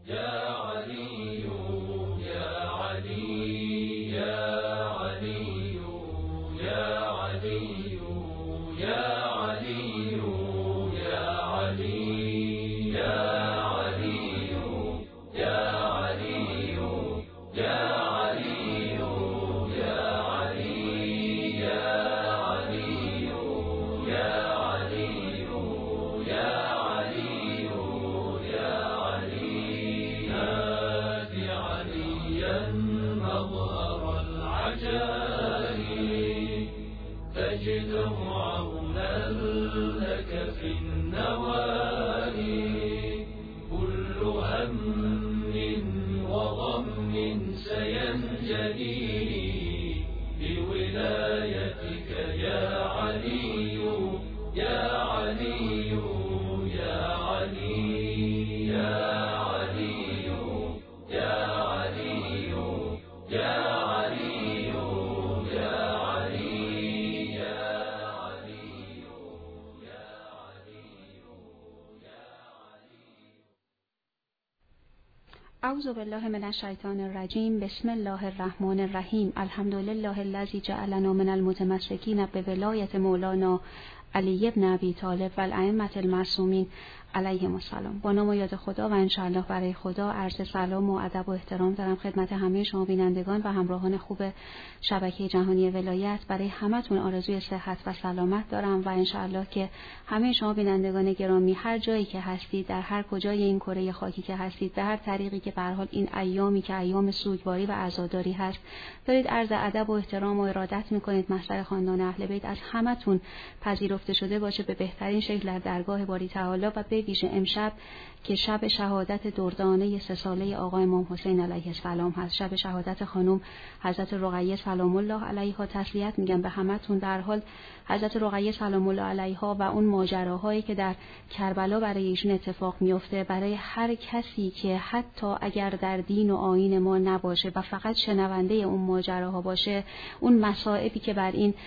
اعوذ بالله من الشیطان الرجیم. بسم الله الرحمن الرحیم. الحمد لله الذی جعلنا من المتمسکین بولایت مولانا علی بن ابی طالب و الائمة المعصومین علیهم السلام. با نام و یاد خدا و انشاءالله برای خدا عرض سلام و ادب و احترام دارم خدمت همه شما بینندگان و همراهان خوب شبکه جهانی ولایت. برای همتون آرزوی صحت و سلامت دارم و انشاءالله که همه شما بینندگان گرامی هر جایی که هستید، در هر کجای این کره خاکی که هستید، به هر طریقی که به هر حال این ایامی که ایام سوگواری و عزاداری هست دارید عرض ادب و احترام و ارادت میکنید، محضر خاندان اهل بیت از همتون پذیرفته شده باشه به بهترین شکل در درگاه باری تعالی و به ویژه امشب که شب شهادت دردانه 3 ساله آقا امام حسین علیه السلام هست، شب شهادت خانم حضرت رقیه سلام الله علیها. تسلیت میگم به همتون. در حال حضرت رقیه سلام الله علیها و اون ماجراهایی که در کربلا برای ایشون اتفاق میفته، برای هر کسی که حتی اگر در دین و آیین ما نباشه و فقط شنونده اون ماجراها باشه، اون مصائبی که بر این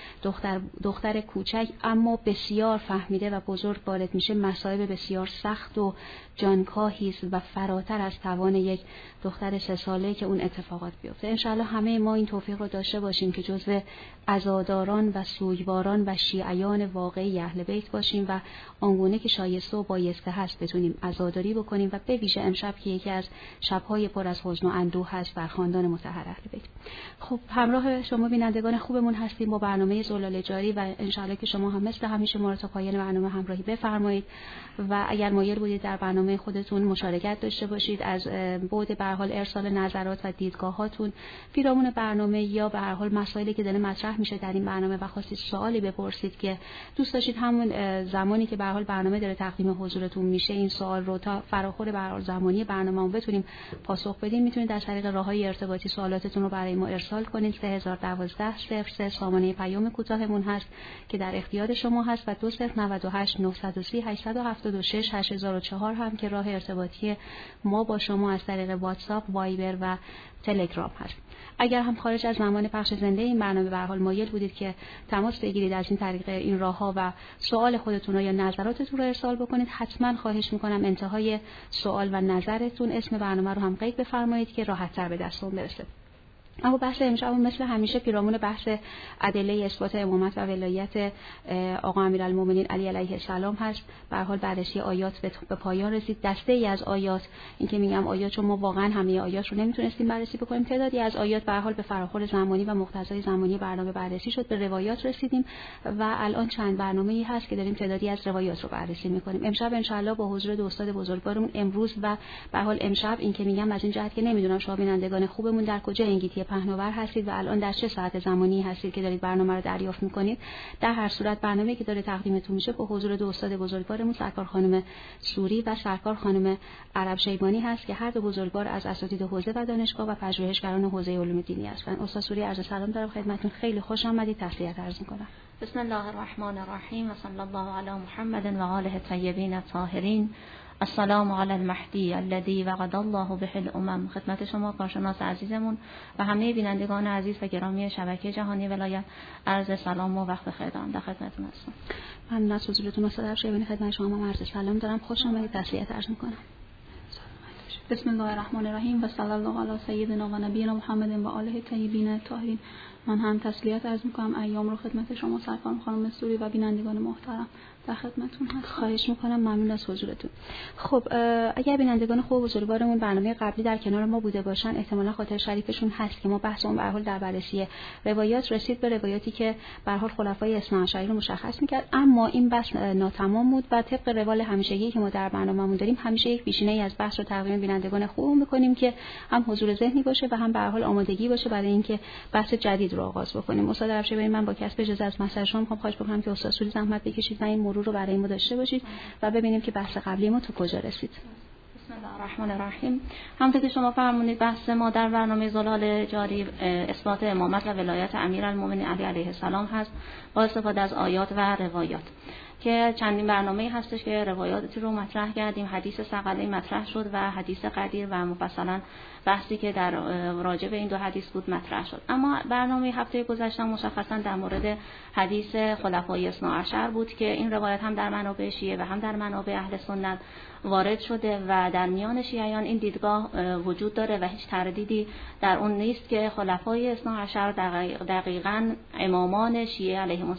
دختر کوچک اما بسیار فهمیده و بزرگ وارد میشه، مصائب بسیار سخت و جانکاهی است و فراتر از توان یک دختر 3 ساله که اون اتفاقات بیفته. انشاءالله همه ما این توفیق رو داشته باشیم که جزو عزاداران و سوگواران و شیعیان واقعی اهل بیت باشیم و آنگونه که شایسته و بایسته هست بتونیم عزاداری بکنیم و به ویژه امشب که یکی از شب‌های پر از حزن و اندوه هست بر خاندان مطهر اهل بیت. خب همراه شما بینندگان خوبمون هستیم با برنامه زلال جاری و انشاءالله که شما هم مثل همیشه ما رو تا پایان برنامه همراهی بفرمایید و اگر مایل بودید در برنامه خودتون مشارکت داشته باشید، از بعد به هر حال ارسال نظرات و دیدگاهاتون پیرامون برنامه یا به هر حال مسائلی که داره مطرح میشه در این برنامه و خواستید سوالی بپرسید که دوست داشتید همون زمانی که به هر حال برنامه داره تقدیم حضورتون میشه این سوال رو تا فراخور به هر حال زمانی برنامه بتونیم پاسخ بدیم، میتونید از طریق راههای ارتباطی سوالاتتون رو برای ما ارسال کنید. 3012 03 سامانه پیام کوتاهمون هست که در اختیار شما هست و 2098 930 876 8004 هم که راه ارتباطی ما با شما از طریق واتساپ، وایبر و تلگرام هست. اگر هم خارج از زمان پخش زنده این برنامه به هر حال مایل بودید که تماس بگیرید از این طریق این راهها و سوال خودتون رو یا نظراتتون رو ارسال بکنید، حتما خواهش میکنم انتهای سوال و نظرتون اسم برنامه رو هم قید بفرمایید که راحت‌تر به دستمون برسه. اما بحث امشب مثل همیشه پیرامون بحث ادله اثبات امامت و ولایت آقا امیرالمومنین علی علیه السلام هست. به هر حال بررسی آیات به پایان رسید. دسته ای از آیات، این که میگم آیات چون ما واقعا همه آیات رو نمیتونستیم بررسی بکنیم، تعدادی از آیات به هر حال به فراخور زمانی و مقتضای زمانی برنامه بررسی شد، به روایات رسیدیم و الان چند برنامه‌ای هست که داریم تعدادی از روایات رو بررسی می‌کنیم. امشب ان شاءالله با حضور دو استاد بزرگوارمون امروز و به هر حال امشب این که میگم از این جهت که نمیدونم شما بینندگان خوبمون در کجا انگیتی پهناور هستید و الان در چه ساعت زمانی هستید که دارید برنامه رو دریافت می‌کنید. در هر صورت برنامه‌ای که داره تقدیمتون میشه با حضور دو استاد بزرگوارمون سرکار خانم سوری و سرکار خانم عرب شیبانی هست که هر دو بزرگوار از اساتید حوزه و دانشگاه و پژوهشگران حوزه علوم دینی هستند. استاد سوری عرض سلام دارم خدمتتون، خیلی خوش آمدید، تسلیت عرض می‌کنم. بسم الله الرحمن الرحیم و صلی الله علی محمد و آله الطیبین الطاهرین. السلام علی المهدی الذی وعد الله به الامم. خدمت شما کارشناس عزیزمون و همه بینندگان عزیز و گرامی شبکه جهانی ولایت عرض سلام و وقت بخیر دارم. در خدمتتون هستم. ممنون از حضورتون استاد عرب شیبانی. خدمت شما عرض سلام دارم، خوش آمدید، تسلیت عرض می‌کنم. بسم الله الرحمن الرحیم و صلی الله علی سیدنا و نبینا محمد و آله الطیبین الطاهرین. من هم تسلیت عرض می‌کنم ایام رو خدمت شما سرکار خانم سوری و بینندگان محترم در خدمتتون هستم. خواهش می‌کنم، ممنون از حضورتون. خب اگر بینندگان خوب بزرگوارمون برنامه قبلی در کنار ما بوده باشن، احتمالاً خاطر شریفشون هست که ما بحثمون به هر حال در بررسی روایات رسید به روایاتی که به هر حال خلفای اثناعشری رو مشخص می‌کرد، اما این بحث ناتمام بود و طبق روال همیشگی که ما در برنامه‌مون داریم، همیشه یک پیشینه‌ای از بحث رو تقدیم بینندگان خوبمون می‌کنیم که هم حضور ذهنی باشه و هم به هر حال آمادگی باشه برای اینکه بحث جدید رو آغاز بکنیم. استاد افشاری، من با کسب اجازه از مسئله شما می‌خوام خواهش بکنم که استاد سوری زحمت بکشید و این مرور رو برای ما داشته باشید و ببینیم که بحث قبلی ما تا کجا رسید. بسم الله الرحمن الرحیم. همونطور که شما فرمودید بحث ما در برنامه زلال جاری اثبات امامت و ولایت امیرالمومنین علی علیه السلام هست با استفاده از آیات و روایات که چندین برنامه‌ای هستش که روایاتی رو مطرح کردیم. حدیث ثقلین مطرح شد و حدیث قدیر و مفصلا بحثی که در راجع به این دو حدیث بود مطرح شد. اما برنامه هفته گذشته مشخصا در مورد حدیث خلفای اثناعشر بود که این روایت هم در منابع شیعه و هم در منابع اهل سنت وارد شده و در میان شیعیان این دیدگاه وجود داره و هیچ تردیدی در اون نیست که خلفای اثناعشر دقیقاً امامان شیعه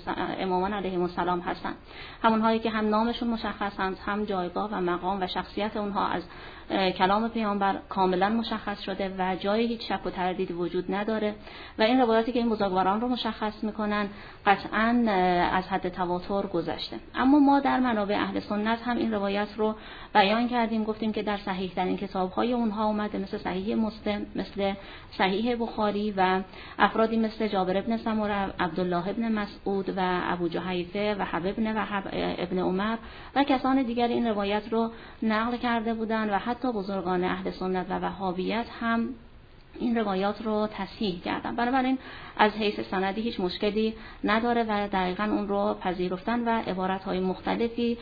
علیهم السلام هستند. همونهایی که هم نامشون مشخصند، هم جایگاه و مقام و شخصیت اونها از کلام پیامبر کاملا مشخص شده و جای هیچ شک و تردیدی وجود نداره و این روایاتی که این بزرگواران رو مشخص میکنن قطعاً از حد تواتر گذشته. اما ما در منابع اهل سنت هم این روایت رو بیان کردیم، گفتیم که در صحیح ترین کتاب‌های اونها اومده، مثل صحیح مسلم، مثل صحیح بخاری و افرادی مثل جابر بن سمره، عبدالله بن مسعود و ابو جحیفه و حبیب بن وهب ابن عمر و کسان دیگر این روایت رو نقل کرده بودند و حتی بزرگان اهل سنت و وهابیت هم این روایات رو تصحیح کردن. بنابراین از حیث سندی هیچ مشکلی نداره و دقیقاً اون رو پذیرفتن و عبارت‌های مختلفی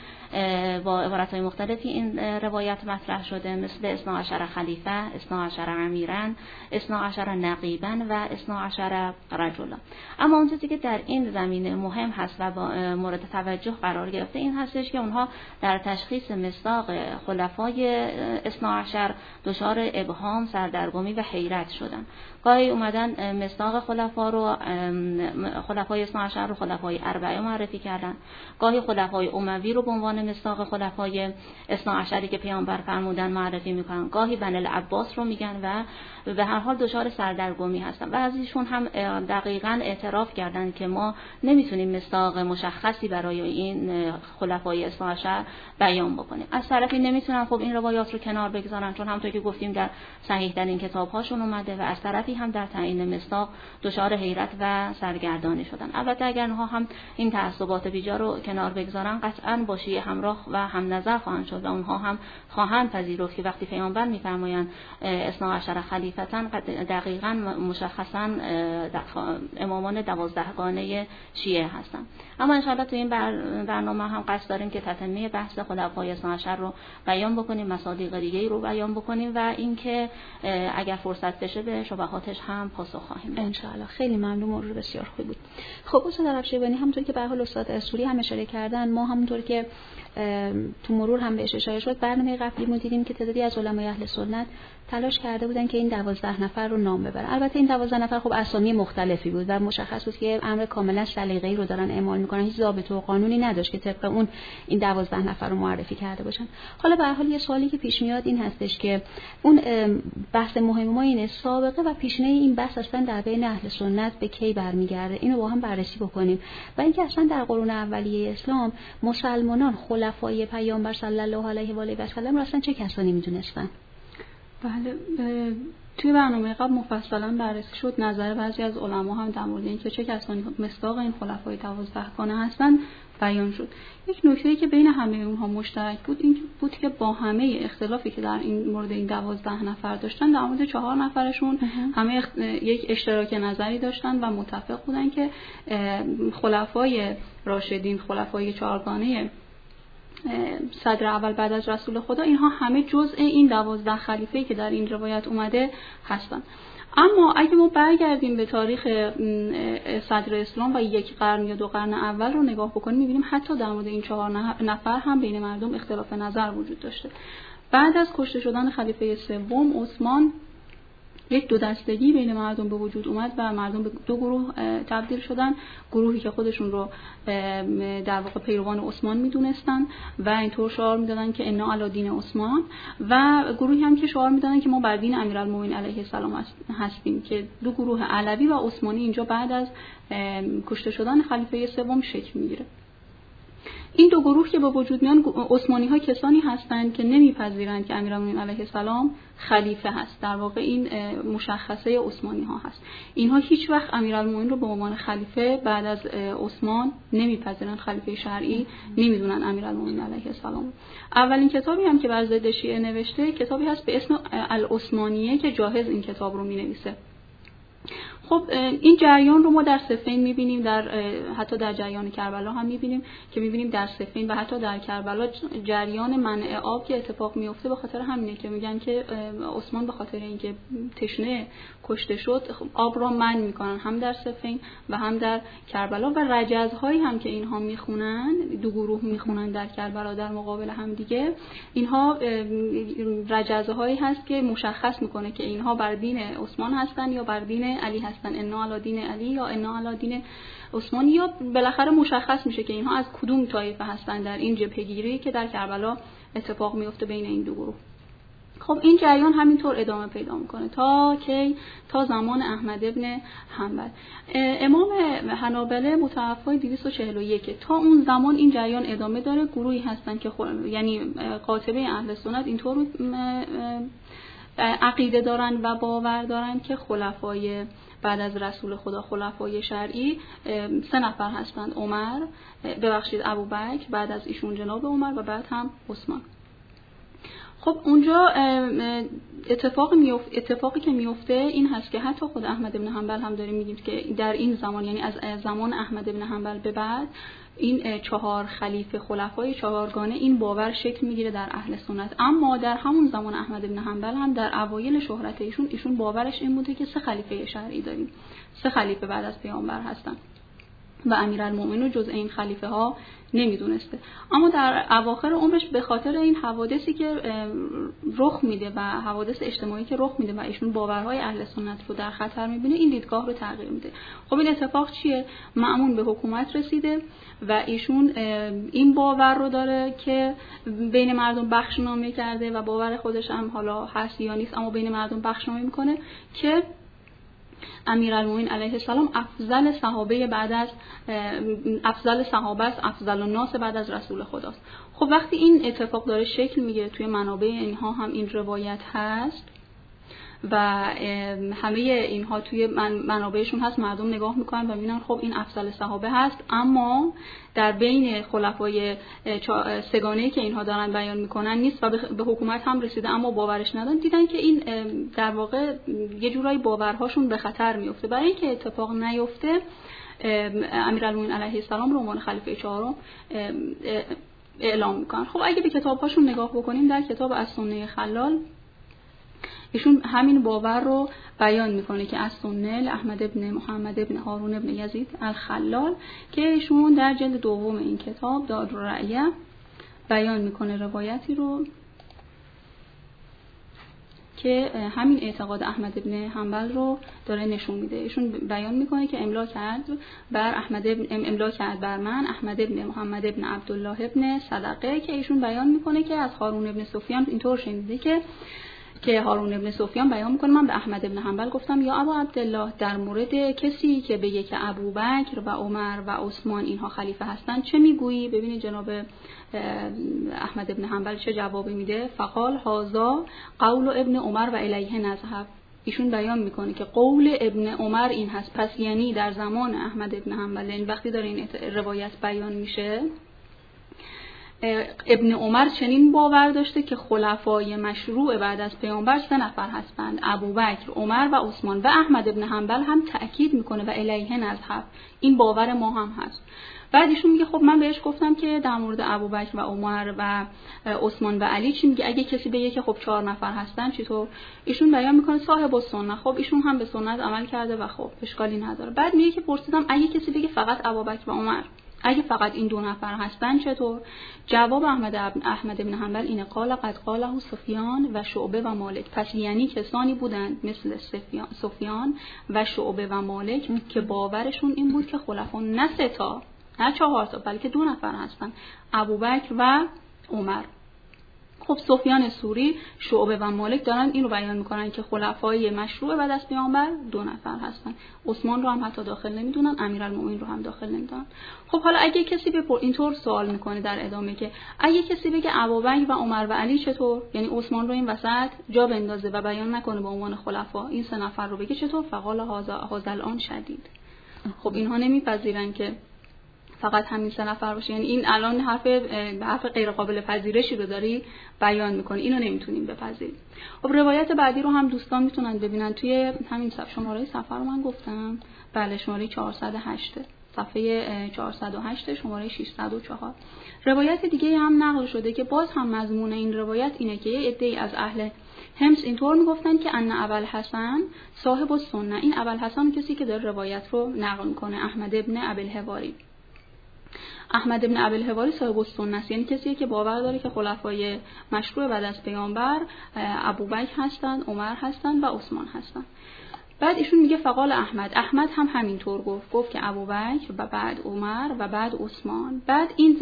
این روایت مطرح شده، مثل 12 خلیفه، 12 امیران، 12 نقیبا و 12 رجلا. اما اون چیزی که در این زمینه مهم هست و مورد توجه قرار گرفته این هستش که اونها در تشخیص مصداق خلفای 12 دچار ابهام، سردرگمی و حیرت شدن. گاهی اومدن مصداق خلفای 12 رو خلفای اربعه معرفی کردن، گاهی خلفای اموی رو به عنوان مصداق خلفای 12 که پیامبر فرمودن معرفی میکنن، گاهی بن العباس رو میگن و به هر حال دچار سردرگمی هستن. و از ایشون هم دقیقاً اعتراف کردن که ما نمیتونیم مصداق مشخصی برای این خلفای 12 بیان بکنیم. از طرفی نمیتونن خب این روایات رو کنار بگذارن، چون همونطور که گفتیم در صحیح ترین کتاب‌هاشون اومده و از طرفی هم در تعیین مصداق دچار حیرت و سرگردانی شدن. البته اگر اونها هم این تعصبات بیجا رو کنار بگذارن قطعاً با شیعه همراه و هم نظر خواهند شد و اونها هم خواهند پذیرفت که وقتی پیامبر میفرمایند 12 خلیفتن دقیقاً مشخصاً امامان 12 گانه شیعه هستند. اما ان شاءالله تو این برنامه هم قصد داریم که تتمه بحث خلفای 12 رو بیان بکنیم، مصادیق دیگه‌ای رو بیان بکنیم و اینکه اگر فرصت بشه به شبهاتش هم پاسخ خواهیم داد ان شاء الله. خیلی ممنون، مرور بسیار خوبی بود. خب استاد افشاری، همونطور که به حال استاد سوری هم اشاره کردن، ما همونطور که تو مرور هم بهش اشاره شد، برنامه قبلی ما دیدیم که تعدادی از علمای اهل سنت تلاش کرده بودن که این 12 نفر رو نام ببرن. البته این 12 نفر خب اسامی مختلفی بود و مشخص بود که امر کاملا سلیقه‌ای رو دارن اعمال میکنن، هیچ ضابطه و قانونی نداشت که طبق اون این 12 نفر رو معرفی کرده باشن. حالا به هر حال یه سوالی که پیش میاد این هستش که اون بحث مهم ما اینه سابقه و پیشینه این بحث اصلا در بین اهل سنت به کی برمیگرده، اینو با هم بررسی بکنیم و اینکه اصلا در قرون اولیه اسلام مسلمانان خلفای پیامبر صلی الله علیه و آله و سلم رو اصلا چه کسانی میدونستن؟ بله، توی برنامه قبل مفصلا بررسی شد. نظر بعضی از علما هم در مورد اینکه چه کسانی مصداق این خلفای 12 گانه هستن بیان شد. یک نکته‌ای که بین همه اونها مشترک بود این بود که با همه اختلافی که در این مورد این 12 نفر داشتن، در مورد 4 نفرشون همه یک اشتراک نظری داشتن و متفق بودن که خلفای راشدین، خلفای 4 گانه صدر اول بعد از رسول خدا، اینها همه جزء این 12 خلیفه‌ای که در این روایت اومده هستند. اما اگه ما برگردیم به تاریخ صدر اسلام و 1 قرن یا 2 قرن اول رو نگاه بکنیم، می‌بینیم حتی در مورد این 4 نفر هم بین مردم اختلاف نظر وجود داشته. بعد از کشته شدن خلیفه سوم عثمان، یک دو دستگی بین مردم به وجود اومد و مردم به 2 گروه تبدیل شدن. گروهی که خودشون رو در واقع پیروان عثمان میدونستن و اینطور شعار میدادن که انا علی دین عثمان، و گروهی هم که شعار میدادن که ما بر دین امیرالمومنین علیه السلام هستیم، که 2 گروه علوی و عثمانی اینجا بعد از کشته شدن خلیفه سوم شکل میگیره. این 2 گروه که به وجود میان، عثمانی‌ها کسانی هستند که نمیپذیرند که امیرالمومنین علیه السلام خلیفه هست. در واقع این مشخصه عثمانی‌ها هست. اینها هیچ وقت امیرالمومنین رو به عنوان خلیفه بعد از عثمان نمیپذیرند، خلیفه شرعی نمیدونن امیرالمومنین علیه السلام. اولین کتابی هم که بر ضد شیعه نوشته کتابی هست به اسم العثمانیه که جاهز این کتاب رو مینویسه. خب این جریان رو ما در صفین می‌بینیم، حتی در جریان کربلا هم می‌بینیم که می‌بینیم در صفین و حتی در کربلا جریان منع آب که اتفاق میفته به خاطر همینه که میگن که عثمان به خاطر اینکه تشنه کشته شد آب را منع می‌کنن، هم در صفین و هم در کربلا. و رجزهایی هم که اینها می‌خونن، 2 گروه می‌خونن در کربلا در مقابل هم دیگه، اینها رجزهایی هست که مشخص می‌کنه که اینها بر دین عثمان هستن یا بر دین علی هستن، انا علی دین علی یا انا علی دین عثمان، یا بالاخره مشخص میشه که اینها از کدوم طایفه هستن در این جبهه‌گیری که در کربلا اتفاق میفته بین این 2 گروه. خب این جریان همینطور ادامه پیدا میکنه تا زمان احمد ابن حنبل. امام حنابله متوفی 241. تا اون زمان این جریان ادامه داره. گروهی هستن که یعنی قاطبه اهل سنت اینطور عقیده دارن و باور دارن که خلفای بعد از رسول خدا، خلفای شرعی 3 نفر هستند. ابوبکر، بعد از ایشون جناب عمر و بعد هم عثمان. خب اونجا اتفاقی که میفته این هست که حتی خود احمد بن حنبل هم داریم میگیم که در این زمان، یعنی از زمان احمد بن حنبل به بعد، این 4 خلیفه خلفای 4گانه این باور شکل میگیره در اهل سنت. اما در همون زمان احمد بن حنبل هم در اوایل شهرت ایشون باورش این بوده که 3 خلیفه شرعی داریم، 3 خلیفه بعد از پیامبر هستن و امیرالمومنین جز این خلیفه ها نمیدونسته. اما در اواخر عمرش به خاطر این حوادثی که رخ میده و حوادث اجتماعی که رخ میده و ایشون باورهای اهل سنت رو در خطر میبینه، این دیدگاه رو تغییر میده. خب این اتفاق چیه؟ مأمون به حکومت رسیده و ایشون این باور رو داره که بین مردم بخشنامه کرده و باور خودش هم حالا هست یا نیست، اما بین مردم بخشنامه میکنه که امیرالمومنین علیه السلام افضل صحابه است، افضل الناس بعد از رسول خداست. خب وقتی این اتفاق داره شکل میگیره، توی منابع اینها هم این روایت هست و همه اینها توی منابعشون هست، مردم نگاه میکنن و میبینن خب این افضل صحابه هست، اما در بین خلفای 3گانه‌ای که اینها دارن بیان میکنن نیست و به حکومت هم رسیده اما باورش ندارن. دیدن که این در واقع یه جورایی باورهاشون به خطر میفته. برای اینکه اتفاق نیفته امیرالمومنین علیه السلام رو عنوان خلیفه 4 اعلام میکنن. خب اگه به کتاب‌هاشون نگاه بکنیم، در کتاب السنه خلال ایشون همین باور رو بیان میکنه که از سنه احمد ابن محمد ابن هارون ابن یزید الخلال که ایشون در جلد 2 این کتاب دارالرأیه بیان میکنه روایتی رو که همین اعتقاد احمد ابن حنبل رو داره نشون میده. ایشون بیان میکنه که املا کرد بر من احمد ابن محمد ابن عبدالله ابن صدقه، که ایشون بیان میکنه که از هارون ابن سفیان اینطور شنیده که هارون ابن سفیان بیان میکنه من به احمد ابن حنبل گفتم یا ابا عبدالله، در مورد کسی که بگه که ابوبکر و عمر و عثمان اینها خلیفه هستن چه میگویی؟ ببینید جناب احمد ابن حنبل چه جوابی میده. فقال هذا قول ابن عمر و الیه نذهب. ایشون بیان میکنه که قول ابن عمر این هست، پس یعنی در زمان احمد ابن حنبل، یعنی وقتی داره این روایت بیان میشه ابن عمر چنین باور داشته که خلفای مشروع بعد از پیامبر 3 نفر هستند: ابوبکر، عمر و عثمان. و احمد ابن حنبل هم تأکید میکنه و الیه نذهب، این باور ما هم هست. بعد ایشون میگه خب من بهش گفتم که در مورد ابوبکر و عمر و عثمان و علی چی میگه؟ اگه کسی بگه که خب 4 نفر هستن چطور؟ ایشون بیان میکنه صاحب السنت، خب ایشون هم به سنت عمل کرده و خب اشکالی نداره. بعد میگه که پرسیدم اگه کسی بگه فقط ابوبکر و عمر، اگه فقط این 2 نفر هستن چطور؟ جواب احمد بن حنبل اینه: قال قد قاله سفیان و شعبه و مالک. پس یعنی کسانی بودند مثل سفیان و شعبه و مالک که باورشون این بود که خلفا نه 3 تا نه 4 تا بلکه 2 نفر هستن: ابوبکر و عمر. خب سفیان ثوری، شعبه و مالک دارن این رو بیان میکنن که خلفای مشروع بعد از پیامبر 2 نفر هستن. عثمان رو هم حتی داخل نمیدونن، امیرالمومنین رو هم داخل نمیدونن. خب حالا اگه کسی اینطور سوال میکنه در ادامه که اگه کسی بگه ابوبکر و عمر و علی چطور؟ یعنی عثمان رو این وسط جا بندازه و بیان نکنه به عنوان خلفا، این 3 نفر رو بگه چطور؟ فقال هذا الان شدید. خب اینها نمیپذیرن که فقط همین 3 نفر باشه، یعنی این الان حرف غیر قابل پذیرشی رو داری بیان میکنی، اینو نمیتونیم بپذیریم. خب روایت بعدی رو هم دوستان میتونن ببینن توی همین شماره صفحه رو من گفتم، بله شماره 408 صفحه 408 شماره 604. روایت دیگه هم نقل شده که باز هم مضمون این روایت اینه که یه عده‌ای از اهل همس اینطور میگفتن که ان ابوالحسن صاحب السنه. این ابوالحسن کسی که داره روایت رو نقل میکنه، احمد ابن ابوالهواری. احمد ابن ابوالهواری صاحب السنه است، یعنی کسی که باور داره که خلفای مشروع بعد از پیامبر ابوبکر هستند، عمر هستند و عثمان هستند. بعد ایشون میگه فقال احمد هم همینطور گفت که ابوبکر و بعد عمر و بعد عثمان. بعد این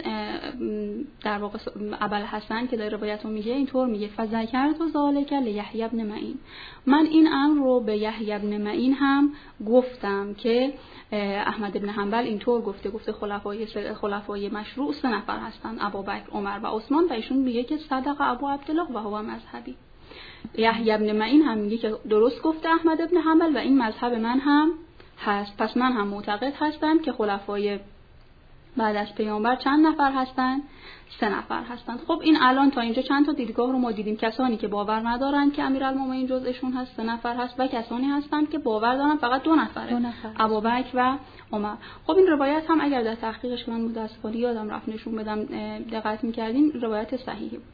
در واقع ابوالحسن که در روایت رو میگه اینطور میگه فذکرت ذالک لیحیی بن معین. من این امر رو به یحیی بن معین هم گفتم که احمد بن حنبل اینطور گفته خلفای مشروع 3 نفر هستن: ابوبکر، عمر و عثمان. و ایشون میگه که صدق ابو عبدالله و هو مذهبی. یحیی بن معین هم میگه که درست گفته احمد بن حنبل و این مذهب من هم هست. پس من هم معتقد هستم که خلفای بعد از پیامبر چند نفر هستن؟ 3 نفر هستند. خب این الان تا اینجا چند تا دیدگاه رو ما دیدیم: کسانی که باور ندارن که امیرالمومنین جزءشون هست 3 نفر هست، و کسانی هستند که باور دارن فقط 2 نفره، ابوبکر و عمر. خب این روایت هم اگر در تحقیقش من متأسفانه یادم رفت نشون بدم دقت می‌کردیم روایت صحیحی بود.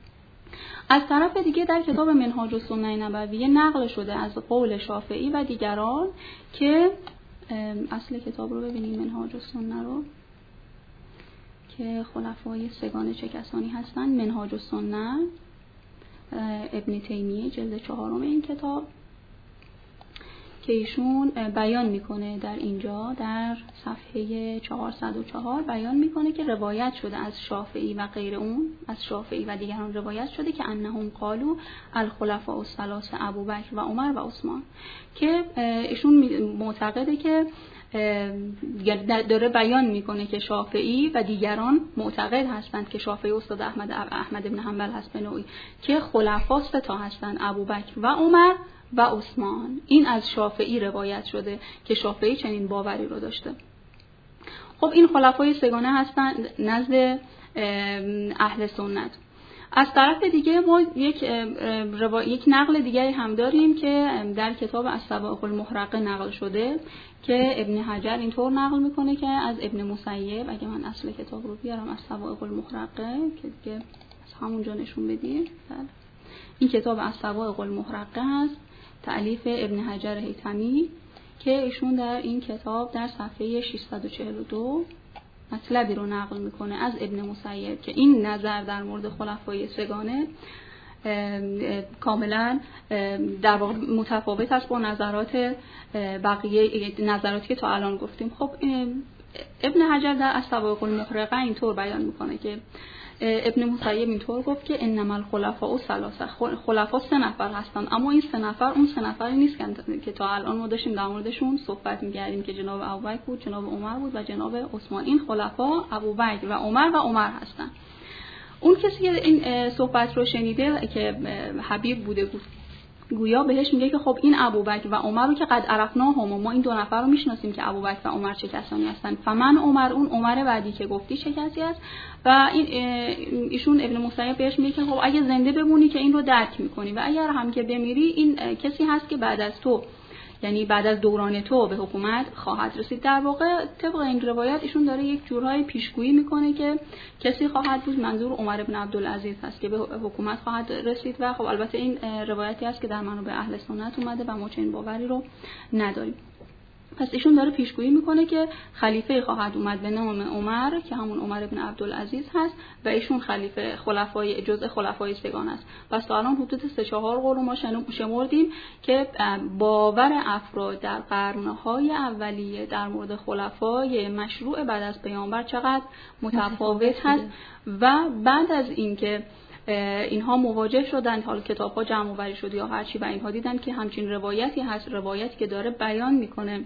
از طرف دیگه در کتاب منهاج السنه نبویه نقل شده از قول شافعی و دیگران که اصل کتاب رو ببینیم، منهاج السنه رو، که خلفای 3 چه کسانی هستند. منهاج السنه ابن تیمیه جلد 4 این کتاب که ایشون بیان میکنه در اینجا در صفحه 404 بیان میکنه که روایت شده از شافعی و غیر اون، از شافعی و دیگران روایت شده که انهم قالوا الخلفاء الثلاثه ابوبکر و عمر و عثمان، که ایشون معتقده که داره بیان میکنه که شافعی و دیگران معتقد هستند که شافعی استاد احمد بن حنبل هست به نوعی که خلفا 3 تا هستند: ابوبکر و عمر و عثمان. این از شافعی روایت شده که شافعی چنین باوری رو داشته. خب این خلفای 3 هستند نزد اهل سنت. از طرف دیگه ما یک نقل دیگری هم داریم که در کتاب الصواعق المحرقه نقل شده که ابن حجر اینطور نقل میکنه که از ابن مسیب، اگه من اصل کتاب رو بیارم، الصواعق المحرقه که دیگه از همونجا نشون بدیم، این کتاب الصواعق المحرقه هست تألیف ابن حجر هیثمی که ایشون در این کتاب در صفحه 642 مطلبی رو نقل میکنه از ابن مسیب که این نظر در مورد خلفای 3 کاملا در واقع متفاوت است با نظرات بقیه نظراتی که تا الان گفتیم. خب ابن حجر در الصواعق المحرقه اینطور بیان میکنه که ابن مسیب اینطور گفت که انما الخلفاء 3، خلفا 3 نفر هستند، اما این 3 نفر اون 3 نفری نیست که تا الان ما داشتیم در موردشون صحبت می‌کردیم که جناب ابوبکر بود، جناب عمر بود و جناب عثمان. این خلفا ابوبکر و عمر هستند. اون کسی که این صحبت رو شنیده که حبیب بوده گویا بهش میگه که خب این ابوبکر و عمر رو که قد عرفناهم، ما این دو نفر رو میشناسیم که ابوبکر و عمر چه کسانی هستن، فمن عمر، اون عمر بعدی که گفتی چه کسی است. و ایشون ابن مسیب بهش میگه که خب اگه زنده بمونی که این رو درک میکنی و اگر هم که بمیری این کسی هست که بعد از تو، یعنی بعد از دوران تو به حکومت خواهد رسید. در واقع طبق این روایت ایشون داره یک جورهای پیشگویی میکنه که کسی خواهد بود، منظور عمر بن عبدالعزیز هست که به حکومت خواهد رسید. و خب البته این روایتی است که در منابع اهل سنت اومده و ما چنین باوری رو نداریم. پس ایشون داره پیشگویی میکنه که خلیفه خواهد اومد به نام عمر که همون عمر بن عبدالعزیز هست و ایشون خلیفه خلفای جزء خلفای سگان است. پس تا الان حدود 3-4 قول ما شمردیم که باور افراد در قرنهای اولیه در مورد خلفای مشروع بعد از پیامبر چقدر متفاوت هست. و بعد از اینکه اینها مواجه شدند، حال کتاب‌ها جمع آوری شد یا هر چی، و اینها دیدن که همچین روایتی هست، روایتی که داره بیان میکنه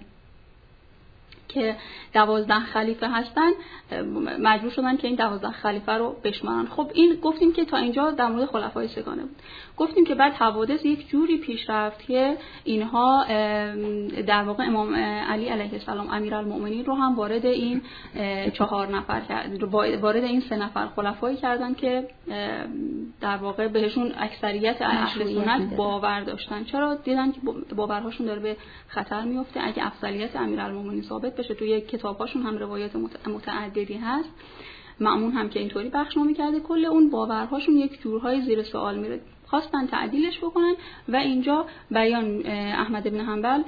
که 12 خلیفه هستن، مجبور شدن که این 12 خلیفه رو بشمارن. خب این گفتیم که تا اینجا در مورد خلفای سگانه بود. گفتیم که بعد حوادث یک جوری پیش رفت که اینها در واقع امام علی علیه السلام امیرالمؤمنین رو هم وارد این 4 نفر کرد، وارد این 3 نفر خلفایی کردن که در واقع بهشون اکثریت اهل سنت باور داشتن. چرا؟ دیدن که باورهاشون داره به خطر میفته. اگه افضلیت امیرالمؤمنین ثابت بشه، توی کتاب‌هاشون هم روایات متعددی هست، مأمون هم که اینطوری بخشنامه کرده، کل اون باورهاشون یک جورهای زیر سوال میره. خواستن تعدیلش بکنن و اینجا بیان احمد بن حنبل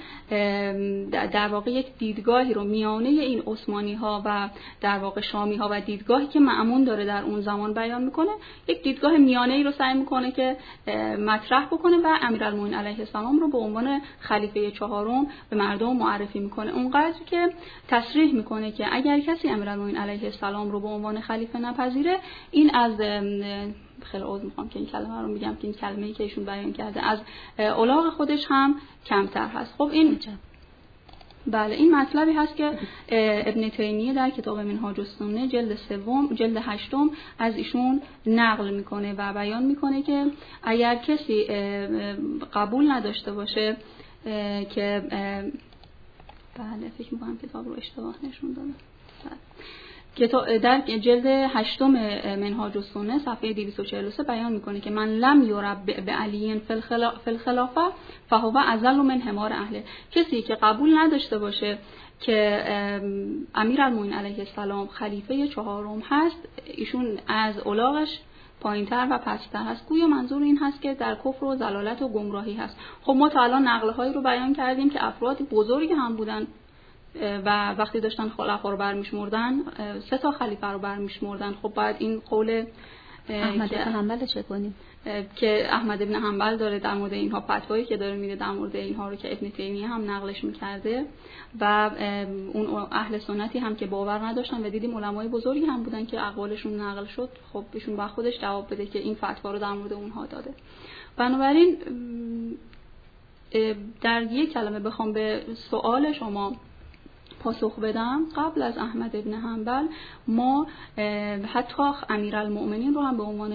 در واقع یک دیدگاهی رو میانه این عثمانی ها و در واقع شامی ها و دیدگاهی که مأمون داره در اون زمان بیان میکنه، یک دیدگاه میانه ای رو سعی میکنه که مطرح بکنه و امیرالمومنین علیه السلام رو به عنوان خلیفه 4 به مردم معرفی میکنه. اونقدر که تصریح میکنه که اگر کسی امیرالمومنین علیه السلام رو به عنوان خلیفه نپذیره، این از خیلی عذر میخوام که این کلمه رو میگم که این کلمه‌ای که ایشون بیان کرده از الاغ خودش هم کمتر هست. خب این بله این مطلبی هست که ابن تیمیه در کتاب منهاج السنه جلد 8 از ایشون نقل میکنه و بیان میکنه که اگر کسی قبول نداشته باشه که بله فکر میکنم کتاب رو اشتباه نشون دادم، در جلد 8 منهاج السنه صفحه 243 بیان میکنه که من لم یرب بعلی فی الخلافه فهو اذل من حمار اهله. کسی که قبول نداشته باشه که امیرالمومنین علیه السلام خلیفه 4 هست، ایشون از الاغش پایینتر و پستر هست. گویا منظور این هست که در کفر و ضلالت و گمراهی هست. خب ما تا الان نقل‌هایی رو بیان کردیم که افراد بزرگی هم بودن و وقتی داشتن خلفا رو برمیشمردن 3 خلیفه رو برمیشمردن. خب بعد این قول احمد بن حنبل چه کنیم که احمد بن حنبل داره در مورد اینها فتوایی که داره میده در مورد اینها رو که ابن تیمیه هم نقلش میکرده و اون اهل سنتی هم که باور نداشتن و دیدیم علمای بزرگی هم بودن که اقوالشون نقل شد، خب ایشون با خودش جواب بده که این فتوا رو در مورد اونها داده. بنابراین در یک کلمه بخوام به سوال شما پاسخ بدم، قبل از احمد ابن حنبل ما حتی امیرالمؤمنین رو هم به عنوان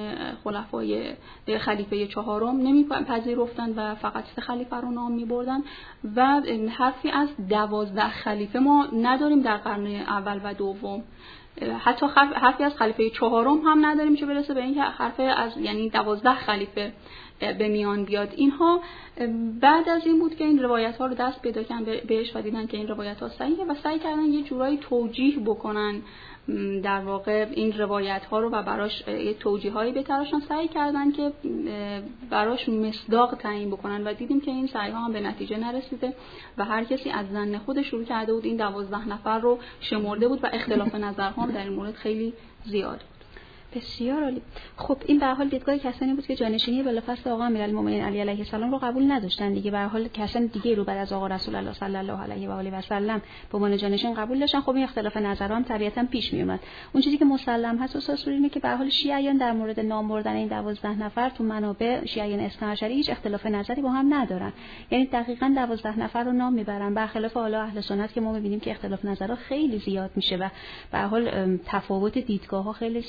خلیفه 4 نمیپذیرفتن و فقط 3 خلیفه رو نام میبردن و حرفی از 12 خلیفه ما نداریم در قرن اول و دوم. حتی حرفی از خلیفه 4 هم نداریم چه برسه به اینکه حرفی از یعنی 12 خلیفه به میان بیاد. اینها بعد از این بود که این روایت ها رو دست پیدا کردن بهش و دیدن که این روایت ها صحیحه و سعی کردن یه جورایی توجیه بکنن در واقع این روایت ها رو و براش یه توجیه هایی بتراشن، سعی کردن که براش مصداق تعیین بکنن و دیدیم که این سعی ها هم به نتیجه نرسیده و هر کسی از ظن خودش شروع کرده بود این 12 نفر رو شمرده بود و اختلاف نظرها هم در این مورد خیلی زیاد بود. بسیار عالی. خب این به هر حال دیدگاه کسانی بود که جانشینی بلافاصله آقا امیرالمؤمنین علی علیه السلام رو قبول نداشتن دیگه. به هر حال کسان دیگه رو بعد از آقا رسول الله صلی الله علیه و آله و سلم به عنوان جانشین قبول داشتن. خب این اختلاف نظرها هم طبیعتا پیش می اومد. اون چیزی که مسلم هست استاد اینه که به هر حال شیعیان در مورد نام بردن این 12 نفر تو منابع شیعیان اثناعشری هیچ اختلاف نظری با هم ندارن، یعنی دقیقاً 12 نفر رو نام میبرن، برخلاف اهل سنت که ما می‌بینیم که اختلاف نظرها خیلی زیاد میشه و به هر حال تفاوت دیدگاه‌ها خیلی زیاده،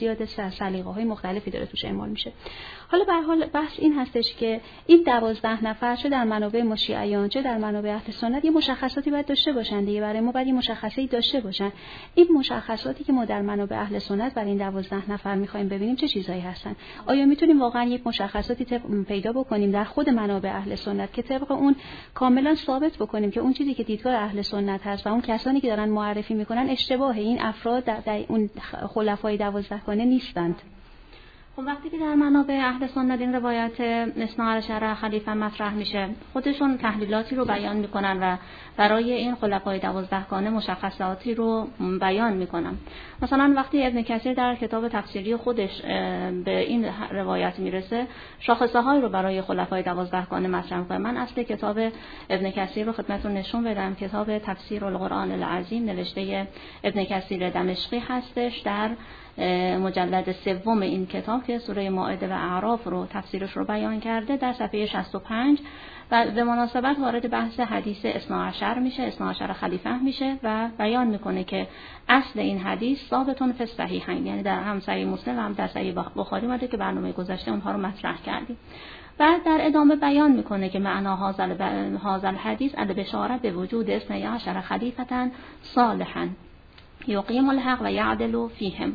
و سلیقه‌های مختلفی داره توش اعمال میشه. حالا به هر حال بحث این هستش که این 12 نفر چه در منابع مشیعیان چه در منابع اهل سنت یه مشخصاتی باید داشته باشن دیگه. برای ما باید یه مشخصاتی داشته باشن. این مشخصاتی که ما در منابع اهل سنت برای این 12 نفر می‌خوایم ببینیم چه چیزایی هستن؟ آیا میتونیم واقعا یک مشخصاتی پیدا بکنیم در خود منابع اهل سنت که طبق اون کاملا ثابت بکنیم که اون چیزی که دیدگاه اهل سنت هست و اون کسانی که دارن معرفی میکنن اشتباه این افراد در اون خلفای 12 گانه نیستند؟ خب وقتی که در منابع اهل سنت این روایت 12 خلیفه مطرح میشه، خودشون تحلیلاتی رو بیان میکنن و برای این خلفای 12 گانه مشخصاتی رو بیان میکنن. مثلا وقتی ابن کثیر در کتاب تفسیری خودش به این روایت میرسه، شاخصه های رو برای خلفای 12 گانه مطرح میکنه. من اصل کتاب ابن کثیر رو خدمتتون نشون بدم. کتاب تفسیر القرآن العظیم نوشته ابن کثیر دمشقی هستش. در مجلد 3 این کتاب که سوره مائده و اعراف رو تفسیرش رو بیان کرده، در صفحه 65 و به مناسبت وارد بحث حدیث 12 میشه، 12 خلیفه میشه و بیان میکنه که اصل این حدیث ثابتون فی الصحیحین، یعنی در هم صحیح مسلم و هم در صحیح بخاری اومده که برنامه گذشته اونها رو مطرح کردیم. بعد در ادامه بیان میکنه که معنا هذا الحدیث البشارت به وجود 12 خلیفه صالحا یقیم الحق و یعدل فیهم.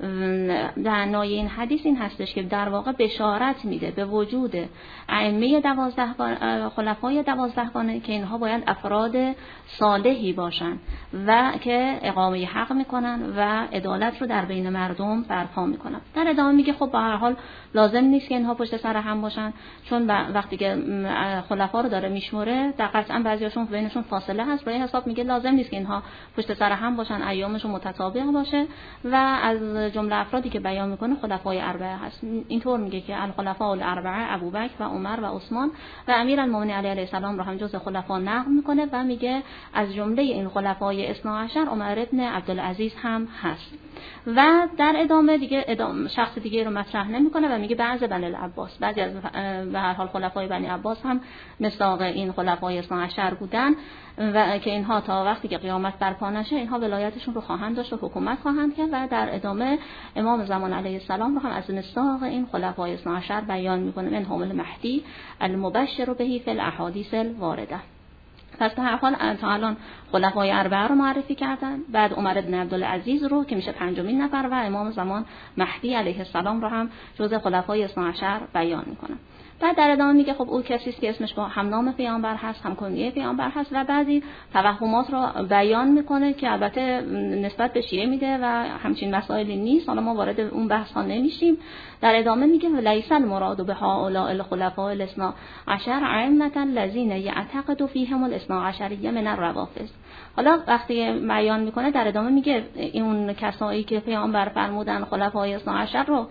در نای این حدیث این هستش که در واقع بشارت میده به وجود ائمه 12 خلفای 12 گانه که اینها باید افراد صالحی باشن و که اقامه حق میکنن و عدالت رو در بین مردم برپا میکنن. در ادامه میگه خب به هر حال لازم نیست که اینها پشت سر هم باشن، چون وقتی که خلفا رو داره میشموره در قطعا بعضیاشون بینشون فاصله هست، برای حساب میگه لازم نیست که اینها پشت سر هم باشن، ایامشون متطابق باشه و از جمله افرادی که بیان میکنه خلفای اربعه هست. اینطور میگه که الخلفاء الاربعه ابوبکر و عمر و عثمان و امیرالمومنین علی علیه السلام رو هم جزء خلفا نقل میکنه و میگه از جمله این خلفای 12 عمر ابن عبدالعزیز هم هست. و در ادامه دیگه شخص دیگه رو مطرح نمیکنه و میگه بعضی بنی العباس، بعضی از به هر حال خلفای بنی عباس هم مصداق این خلفای 12 بودن و که اینها تا وقتی که قیامت برپا نشه اینها ولایتشون رو خواهند داشت و حکومت خواهند کرد. و در ادامه امام زمان علیه السلام رو هم از مصداق این خلفای 12 بیان میکنه، منهم المهدی المبشر به فی الاحادیث الوارده. پس به هر حال تا الان خلفای اربعه رو معرفی کردن، بعد عمر بن عبدالعزیز رو که میشه 5مین نفر و امام زمان مهدی علیه السلام رو هم جزء خلفای 12 بیان میکنن. بعد در ادامه میگه خب او کسی است که اسمش با هم نام پیامبر هست، هم کنیه پیامبر هست و بعضی توهمات رو بیان میکنه که البته نسبت به شیعه میده و همچین مسائلی نیست، حالا ما وارد اون بحث ها نمیشیم. در ادامه میگه لیس المراد به هؤلاء الخلفاء الاثنا عشر ائمة الذين يعتقد فيهم الاثنا عشریه من الروافض. حالا وقتی بیان میکنه در ادامه میگه اون کسایی که پیامبر فرمودن خلفای 12 رو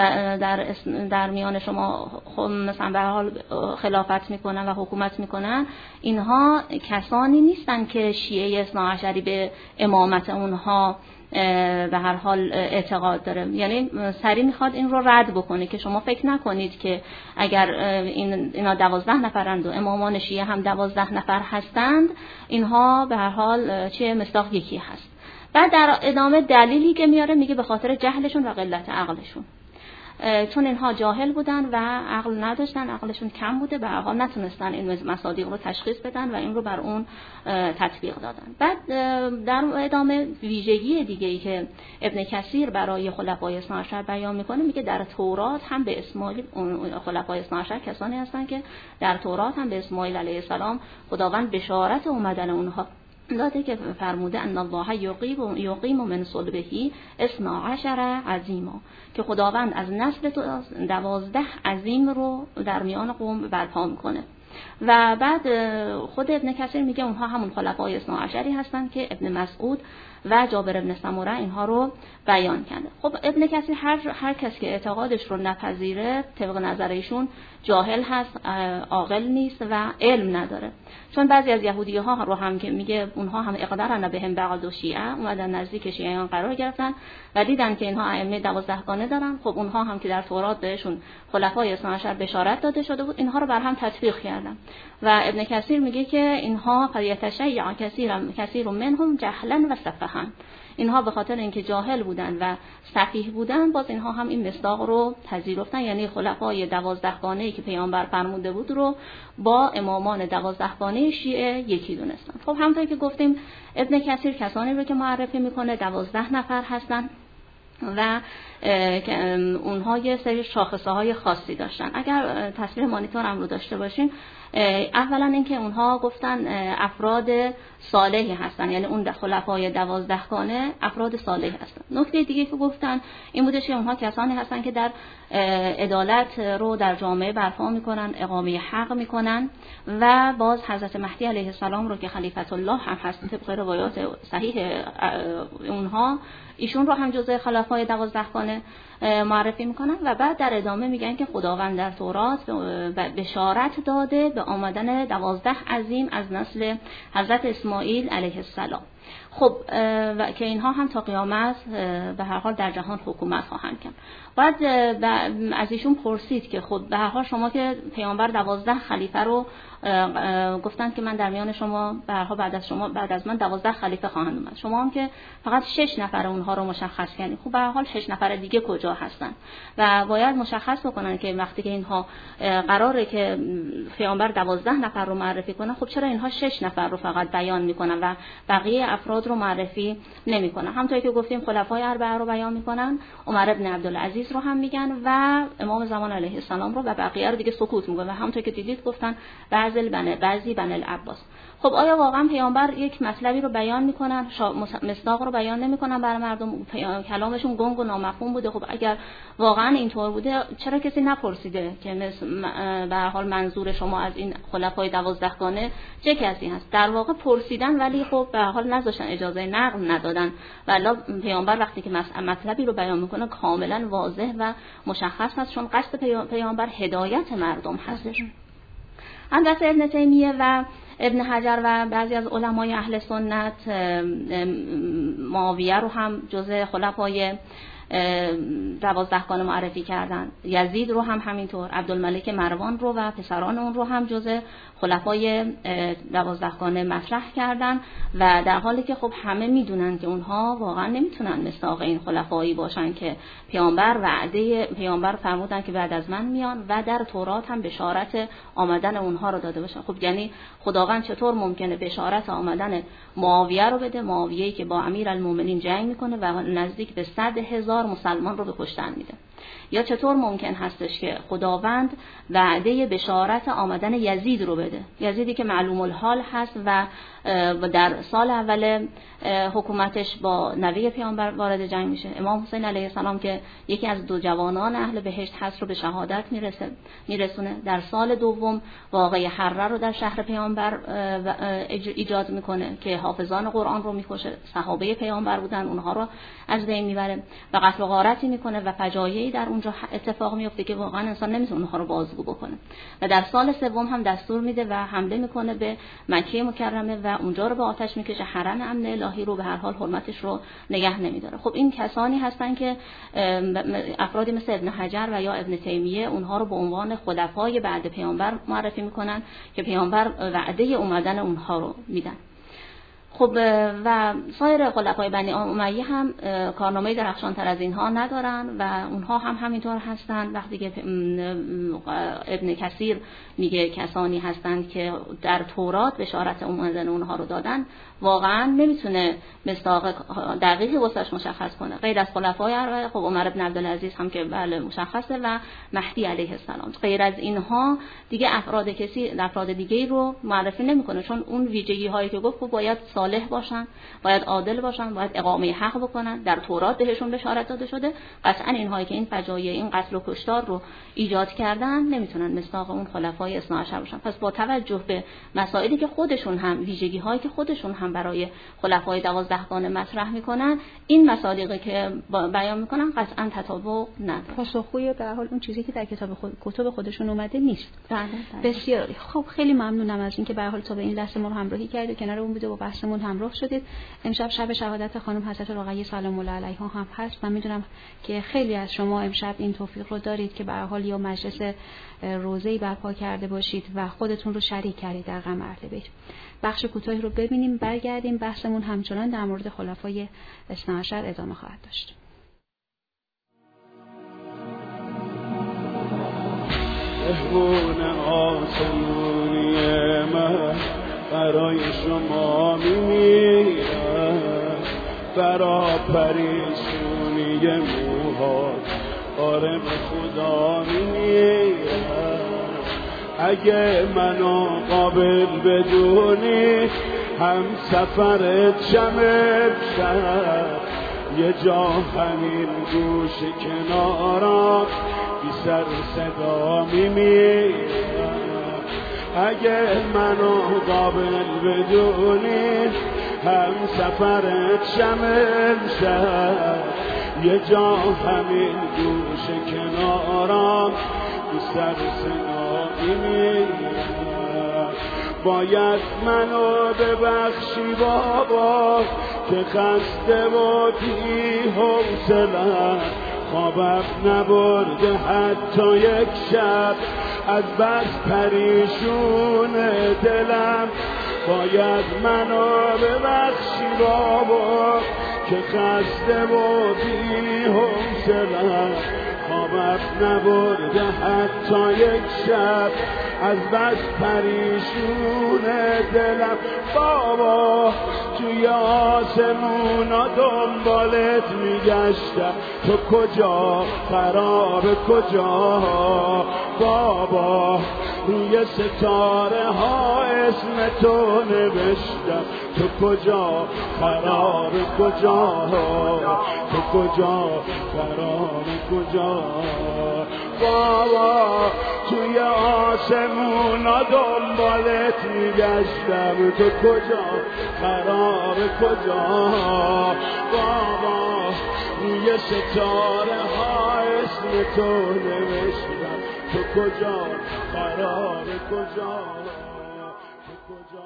در میان شما مثلا به حال خلافت میکنن و حکومت میکنن، اینها کسانی نیستن که شیعه 12 به امامت اونها به هر حال اعتقاد داره. یعنی سری میخواد این رو رد بکنه که شما فکر نکنید که اگر اینا 12 نفرند و امامان شیعه هم 12 نفر هستند اینها به هر حال چه مصداق یکی هست. بعد در ادامه دلیلی که میاره میگه به خاطر جهلشون و قلت عقلشون، چون اینها جاهل بودن و عقل نداشتن، عقلشون کم بوده، به هر حال نتونستن این مصادیق رو تشخیص بدن و این رو بر اون تطبیق دادن. بعد در ادامه ویژگی دیگه‌ای که ابن کثیر برای خلفای 12 بیان میکنه میگه در تورات هم به اسماعیل، خلفای 12 کسانی هستن که در تورات هم به اسماعیل علیه السلام خداوند بشارت اومدن اونها داده که فرموده ان الله یقیم من صلبه 12 عظیما، که خداوند از نسل 12 عظیم رو در میان قوم برپا میکنه. و بعد خود ابن کثیر میگه اونها همون خلفای 12 هستند که ابن مسعود و جابر بن سموره اینها رو بیان کرده. خب ابن کثیر هر کس که اعتقادش رو نپذیره طبق نظر ایشون جاهل هست، عاقل نیست و علم نداره. چون بعضی از یهودی ها رو هم که میگه اونها هم اقدارن بهم بعض شیعه اومدن نزدیک شیعیان قرار گرفتن و دیدن که اینها ائمه 12 گانه دارن، خب اونها هم که در تورات بهشون خلفای 12 بشارت داده شده بود اینها رو بر هم تطبیق کردن کردن. و ابن کثیر میگه که اینها فیتشیع کثیر منهم جهلا و سفها، اینها به خاطر اینکه جاهل بودن و سفیه بودن باز اینها هم این مصداق رو پذیرفتن، یعنی خلفای 12 گانه‌ای که پیامبر فرموده بود رو با امامان 12 گانه شیعه یکی دونستن. خب همونطور که گفتیم ابن کثیر کسانی رو که معرفی میکنه 12 نفر هستن و اونها یه سری شاخصه‌های خاصی داشتن. اگر تصویر مانیتور هم رو داشته باشین، اولا اینکه اونها گفتن افراد صالحی هستن، یعنی اون خلفای 12 گانه افراد صالحی هستن. نکته دیگه که گفتن این بوده که اونها کسانی هستن که در عدالت رو در جامعه برپا میکنن، اقامه حق میکنن و باز حضرت مهدی علیه السلام رو که خلیفت الله هم هست طبق روایات صحیح اونها، ایشون رو هم جزء خلفای 12 گانه معرفی میکنن و بعد در ادامه میگن که خداوند در تورات بشارت داده به آمدن 12 عظیم از نسل حضرت اسماعیل علیه السلام. خب و که اینها هم تا قیامت به هر حال در جهان حکومت خواهند کرد. بعد از ایشون پرسید که خب به هر حال شما که پیامبر 12 خلیفه رو گفتن که من در میان شما به هر حال بعد از من 12 خلیفه خواهند اومد، شما هم که فقط 6 نفر اونها رو مشخص کردین، خب به هر حال 6 نفر دیگه کجا هستن؟ و باید مشخص بکنن که وقتی که اینها قراره که پیامبر 12 نفر رو معرفی کنه، خب چرا اینها 6 نفر رو فقط بیان میکنن و بقیه افراد رو معرفی نمیکنن؟ همونطوری که گفتیم خلفای اربعه رو بیان میکنن، عمر ابن عبدالعزیز رو هم میگن و امام زمان علیه السلام رو و بقیه رو دیگه سکوت میکنن و همونطور که دیدید گفتن بعضی بن العباس. خب آیا واقعا پیامبر یک مطلبی رو بیان میکنن، مصداق رو بیان نمیکنن برای مردم، کلامشون گنگ و نامفهوم بوده؟ خب اگر واقعا اینطور بوده چرا کسی نپرسیده که به هر حال منظور شما از این خلفای 12 گانه چه کسی هست؟ در واقع پرسیدن ولی خب به هر حال نذاشتن، اجازه نقل ندادن. والا پیامبر وقتی که مطلبی رو بیان میکنه کاملا واضح و مشخص هست، چون قصد پیامبر هدایت مردم هستش. البته ابن تیمیه و ابن حجر و بعضی از علمای اهل سنت معاویه رو هم جزء خلفای 12 گانه معرفی کردن، یزید رو هم همینطور، عبدالملک مروان رو و پسران اون رو هم جزء خلفای 12 گانه مطرح کردن و در حالی که خب همه میدونن که اونها واقعا نمیتونن مصداق این خلفایی باشن که پیامبر فرمودن که بعد از من میان و در تورات هم بشارت آمدن اونها رو داده باشن. خب یعنی خداوند چطور ممکنه بشارت آمدن معاویه رو بده، معاویه‌ای که با امیرالمومنین جنگ میکنه و نزدیک به 100,000 مسلمان رو به کشتن میده؟ یا چطور ممکن هستش که خداوند وعده بشارت آمدن یزید رو بده، یزیدی که معلوم الحال هست و در سال اول حکومتش با نوی پیامبر وارد جنگ میشه، امام حسین علیه السلام که یکی از 2 جوانان اهل بهشت هست رو به شهادت میرسونه، در سال دوم واقعه حره رو در شهر پیامبر ایجاد میکنه که حافظان قرآن رو میکشه، صحابه پیامبر بودن، اونها رو از بین میبره و قتل و غارتی میکنه و فجایعی در اونجا اتفاق میفته که واقعا انسان نمیتونه اونها رو بازگو بکنه. و در سال سوم هم دستور میده و حمله میکنه به مکه مکرمه و اونجا رو به آتش میکشه، حرم امن الهی رو به هر حال حرمتش رو نگه نمیداره. خب این کسانی هستن که افرادی مثل ابن حجر و یا ابن تیمیه اونها رو به عنوان خلفای بعد پیامبر معرفی میکنن که پیامبر وعده اومدن اونها رو میدن. خب و سایر خلفای بنی امیه هم کارنامه درخشان‌تر از اینها ندارن و اونها هم همینطور هستن. وقتی که ابن کثیر میگه کسانی هستند که در تورات بشارت اومدن اونها رو دادن، واقعا نمیتونه مصداق دقیقی واسش مشخص کنه غیر از خلفای اربعه. خب عمر ابن عبدالعزیز هم که بله مشخصه و مهدی علیه السلام. غیر از اینها دیگه افراد دیگه رو معرفی نمیکنه، چون اون ویژگی هایی که گفت باید صالح باشن، باید عادل باشن، باید اقامه حق بکنن، در تورات بهشون بشارت داده شده. قطعا اینهایی که این فجایع، این قتل و کشتار رو ایجاد کردن نمیتونن مصداق اون خلفای اثنا عشر باشن. پس با توجه به مسائلی که خودشون هم، ویژگی هایی که خودشون هم برای خلفای 12 گانه مطرح میکنن، این مصادیقی که بیان میکنن قطعا تطابق نداره. پاسخگوی به هر حال اون چیزی که در کتب خودشون اومده نیست. بله. بسیار خب، خیلی ممنونم از اینکه به هر حال تا به این لحظه ما رو همراهی کردید، کنار اون بوده و بحثمون مون همراه شدید. امشب شب شهادت خانم حضرت رقیه سلام الله علیها هم هست و میدونم که خیلی از شما امشب این توفیق رو دارید که به هر حال یا مجلس روزه‌ای برپا کرده باشید و خودتون رو شریک کردید در غم اهل بیت. بخش کوتاهی رو ببینیم، برگردیم. بحثمون همچنان در مورد خلفای اثنا عشر ادامه خواهد داشت. مهمون آسمونی من برای شما میمیرم، برا پریشونی موهات آرم خدا میمیرم. اگه منو قابل بدونی هم سفرت شمر شد، یه جا همین گوش کنارم بی سر صدا میمیرم. اگه منو قابل بدونی هم سفرت شمل شد، یه جا همین گوش کنارم بی سر صدا میمیرم. باید منو ببخشی بابا که خسته و بی حوصله‌ام، خوابم نبرده حتی یک شب از بس پریشون دلم. باید منو ببخشی بابا که خسته و بی حوصله‌ام، خوابم نبرده حتی یک شب از بس پریشون دلم. بابا توی آسمونا دنبالت میگشتم، تو کجا خراب کجا؟ بابا روی ستاره ها اسم تو نوشتم، تو کجا خراب کجا؟ تو کجا خراب کجا؟ بابا توی آسمونا دنبالت میگشتم، تو کجا خراب کجا؟ بابا روی ستاره ها اسم تو نوشتم، تو کجا خراب کجا؟ تو کجا؟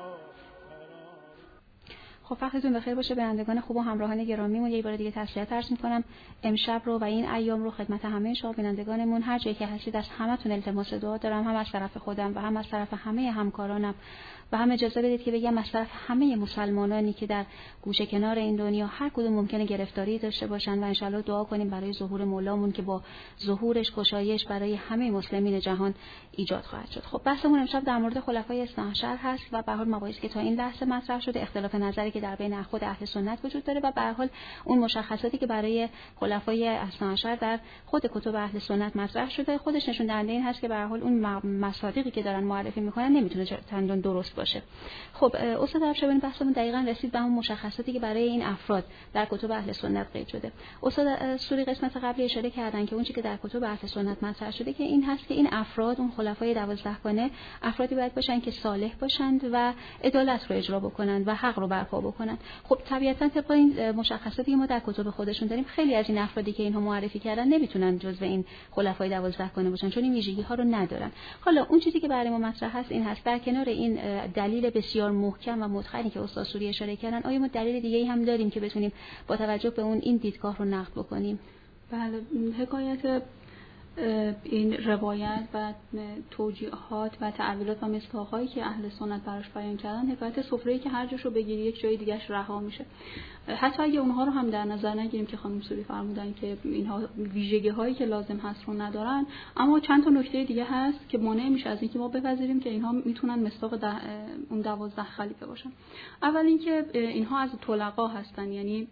خب وقتتون بخیر باشه بینندگان خوب و همراهان گرامیمون. یک بار دیگه تسلیت عرض می‌کنم امشب رو و این ایام رو خدمت همه شما بینندگانمون. هر جایی که هستید از همتون التماس دعا دارم، هم از طرف خودم و هم از طرف همه همکارانم، و هم اجازه بدید که بگم از طرف همه مسلمانانی که در گوشه کنار این دنیا هر کدوم ممکنه گرفتاری داشته باشن، و انشالله دعا کنیم برای ظهور مولامون که با ظهورش گشایش برای همه مسلمین جهان ایجاد خواهد شد. خب بحثمون امشب در مورد خلفای اثنا عشر هست و به هر حال مباحثی که تا این لحظه مطرح شده، اختلاف نظری که در بین خود اهل سنت وجود داره و به هر حال اون مشخصاتی که برای خلفای اثنا عشر در خود کتب اهل سنت مطرح شده، خودش نشون دهنده این هست که به هر حال اون مصادیقی که دارن معرفی میکنن نمیتونه چندان درست باشه. خب استاد افشاری بحثمون دقیقاً رسید به اون مشخصاتی که برای این افراد در کتب اهل سنت قید شده. استاد سوری قسمت قبلی اشاره کردن که اون چیزی که در کتب اهل سنت مطرح شده که این هست که این افراد، اون خلفای 12 گانه، افرادی باید باشن که صالح باشند و عدالت رو اجرا بکنند و حق رو برپا بکنند. خب طبیعتاً طبق این مشخصاتی که ما در کتب خودشون داریم، خیلی از این افرادی که اینها معرفی کردن نمیتونن جزو این خلفای 12 گانه باشن، چون این ویژگی‌ها رو ندارن. حالا اون چیزی که برای ما مطرح هست این هست، در کنار این دلیل بسیار محکم و متقنی که استاد سوری اشاره کردن، آیا ما دلیل دیگه‌ای هم داریم که بتونیم با توجه به اون این دیدگاه رو نقد بکنیم؟ بله، حکایت این روایت و توجیهات و تعبیرات و مصداق‌هایی که اهل سنت براش بیان کردن، حکایت سفره‌ای که هر جاشو بگیری یک جای دیگه‌اش رها میشه. حتی اگه اونها رو هم در نظر نگیریم که خانم سوری فرمودن که اینها ویژگی‌هایی که لازم هست رو ندارن، اما چند تا نکته دیگه هست که مانع میشه از اینکه ما بپذیریم که اینها میتونن مصداق اون 12 خلیفه باشن. اول اینکه اینها از طلقا هستن، یعنی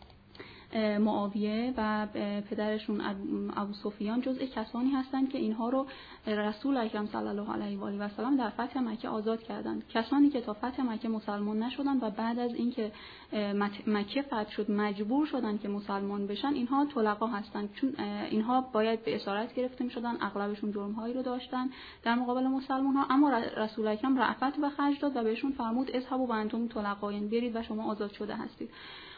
معاویه و پدرشون ابو سفیان جزء کسانی هستند که اینها رو رسول اکرم صلی الله علیه و آله و سلم در فتح مکه آزاد کردند. کسانی که تا فتح مکه مسلمان نشدند و بعد از اینکه مکه فتح شد مجبور شدند که مسلمان بشن، اینها طلقا هستند، چون اینها باید به اسارت گرفته می‌شدن، اغلبشون جرم‌هایی رو داشتن در مقابل مسلمان‌ها، اما رسول اکرم رأفت به خرج داد و بهشون فرمود اذهبوا و انتم طلقا، یعنی برید و شما آزاد شده هستید.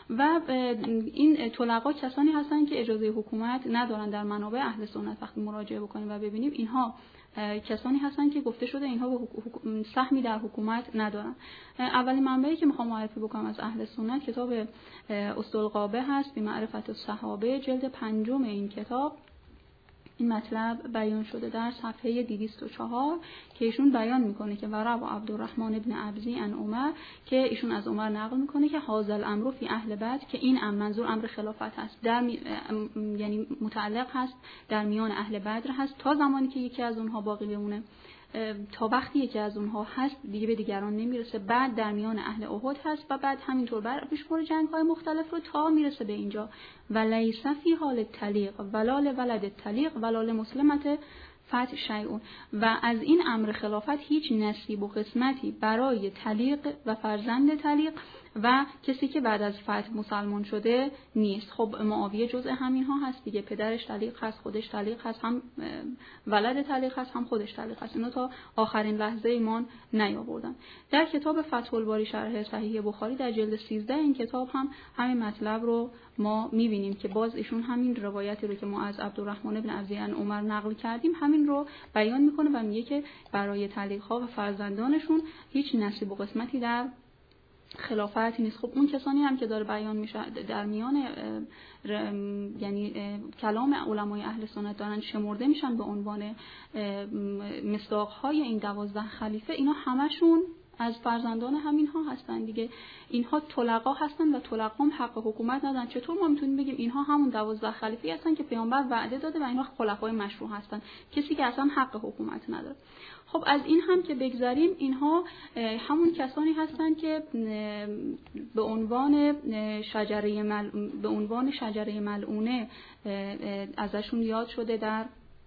و این طلقا کسانی هستن که اجازه حکومت ندارن. در منابع اهل سنت وقتی مراجعه بکنیم و ببینیم اینها کسانی هستن که گفته شده اینها سهمی در حکومت ندارن. اولین منبعی که میخوام معرفی بکنم از اهل سنت کتاب اسطالقابه هست به معرفت الصحابه، جلد 5 این کتاب. این مطلب بیان شده در صفحه 204 که ایشون بیان میکنه که ورب عبدالرحمن ابن ابزی عن عمر، که ایشون از عمر نقل میکنه که حاضر الامر فی اهل بیت، که این منظور امر خلافت هست، یعنی متعلق هست در میان اهل بدر هست تا زمانی که یکی از اونها باقی بمونه، تا وقتی یکی از اونها هست دیگه به دیگران نمیرسه. بعد در میان اهل احد هست و بعد همینطور پیشبرد جنگ‌های مختلف رو تا میرسه به اینجا و لیس فی حال تلیق ولال ولد تلیق ولال مسلمت فتح شیئون، و از این امر خلافت هیچ نصیب و قسمتی برای تلیق و فرزند تلیق و کسی که بعد از فتح مسلمان شده نیست. خب معاویه جزء همین ها هست دیگه، پدرش تلیق هست، خودش تلیق هست، هم ولد تلیق هست، هم خودش تلیق هست. اینا تا آخرین لحظه ایمان نیاوردن. در کتاب فتح الباری شرح صحیح بخاری در جلد 13 این کتاب هم همین مطلب رو ما می‌بینیم که باز ایشون همین روایتی رو که ما از عبدالرحمن بن ابزی عن عمر نقل کردیم همین رو بیان میکنه و میگه که برای تلیق‌ها و فرزندانشون هیچ نصیب و قسمتی در خلافت نیست. خب اون کسانی هم که داره بیان میشه در میان یعنی کلام علمای اهل سنت دارن شمرده میشن به عنوان مصداق‌های این 12 خلیفه، اینا همشون از فرزندان همین ها هستن دیگه. اینها طلقا هستن و طلقا هم حق حکومت ندارن. چطور ما میتونیم بگیم اینها همون 12 خلیفه هستن که پیامبر وعده داده و اینها خلفای مشروع هستن، کسی که اصلا حق حکومت نداره؟ خب از این هم که بگذریم، اینها همون کسانی هستن که به عنوان شجره ملعونه ازشون یاد شده در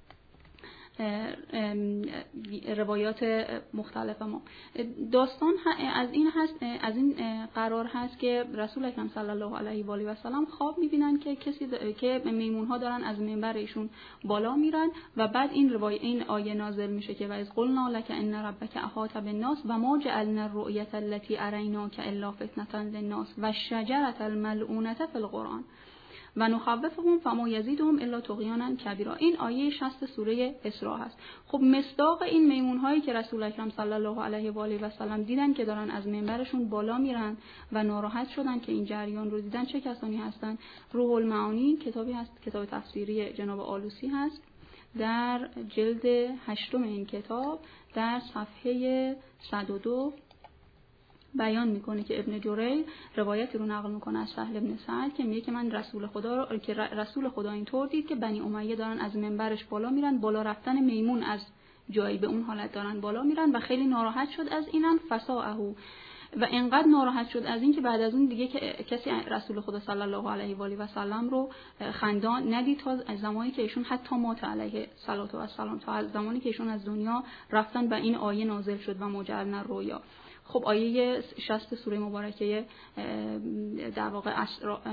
روایات مختلف ما. داستان از این قرار هست که رسول اکرم صلی الله علیه و آله و سلم خواب می‌بینن که که میمون‌ها دارن از منبر ایشون بالا میرن و بعد این آیه نازل میشه که و اذ قلنا لک ان ربک احاط بالناس و ما جعلنا الرؤیة التي اریناک الا فتنة للناس و الشجرة الملعونة فی القرآن و نخوفهم فما یزیدهم الا طغیانا کبیرا. این آیه 60 سوره اسراء هست. خب مصداق این میمون‌هایی که رسول اکرم صلی الله علیه و آله و سلم دیدن که دارن از منبرشون بالا میرن و ناراحت شدن که این جریان رو دیدن، چه کسانی هستن؟ روح المعانی کتابی هست، کتاب تفسیری جناب آلوسی هست، در جلد 8 این کتاب در صفحه 102 بیان میکنه که ابن جری روایتی رو نقل میکنه از سهل ابن سعد که میگه که من رسول خدا اینطور دید که بنی امیه دارن از منبرش بالا میرن، بالا رفتن میمون از جایی به اون حالت دارن بالا میرن و خیلی ناراحت شد از اینم فساءه، و انقدر ناراحت شد از این که بعد از اون دیگه که کسی رسول خدا صلی الله علیه و آله و سلم رو خندان ندید تا از زمانی که ایشون حتی مات علیه الصلاه و السلام، تا از زمانی که ایشون از دنیا رفتن و این آیه نازل شد و ما جعلنا الرؤیا. خب آیه 60 سوره مبارکه در واقع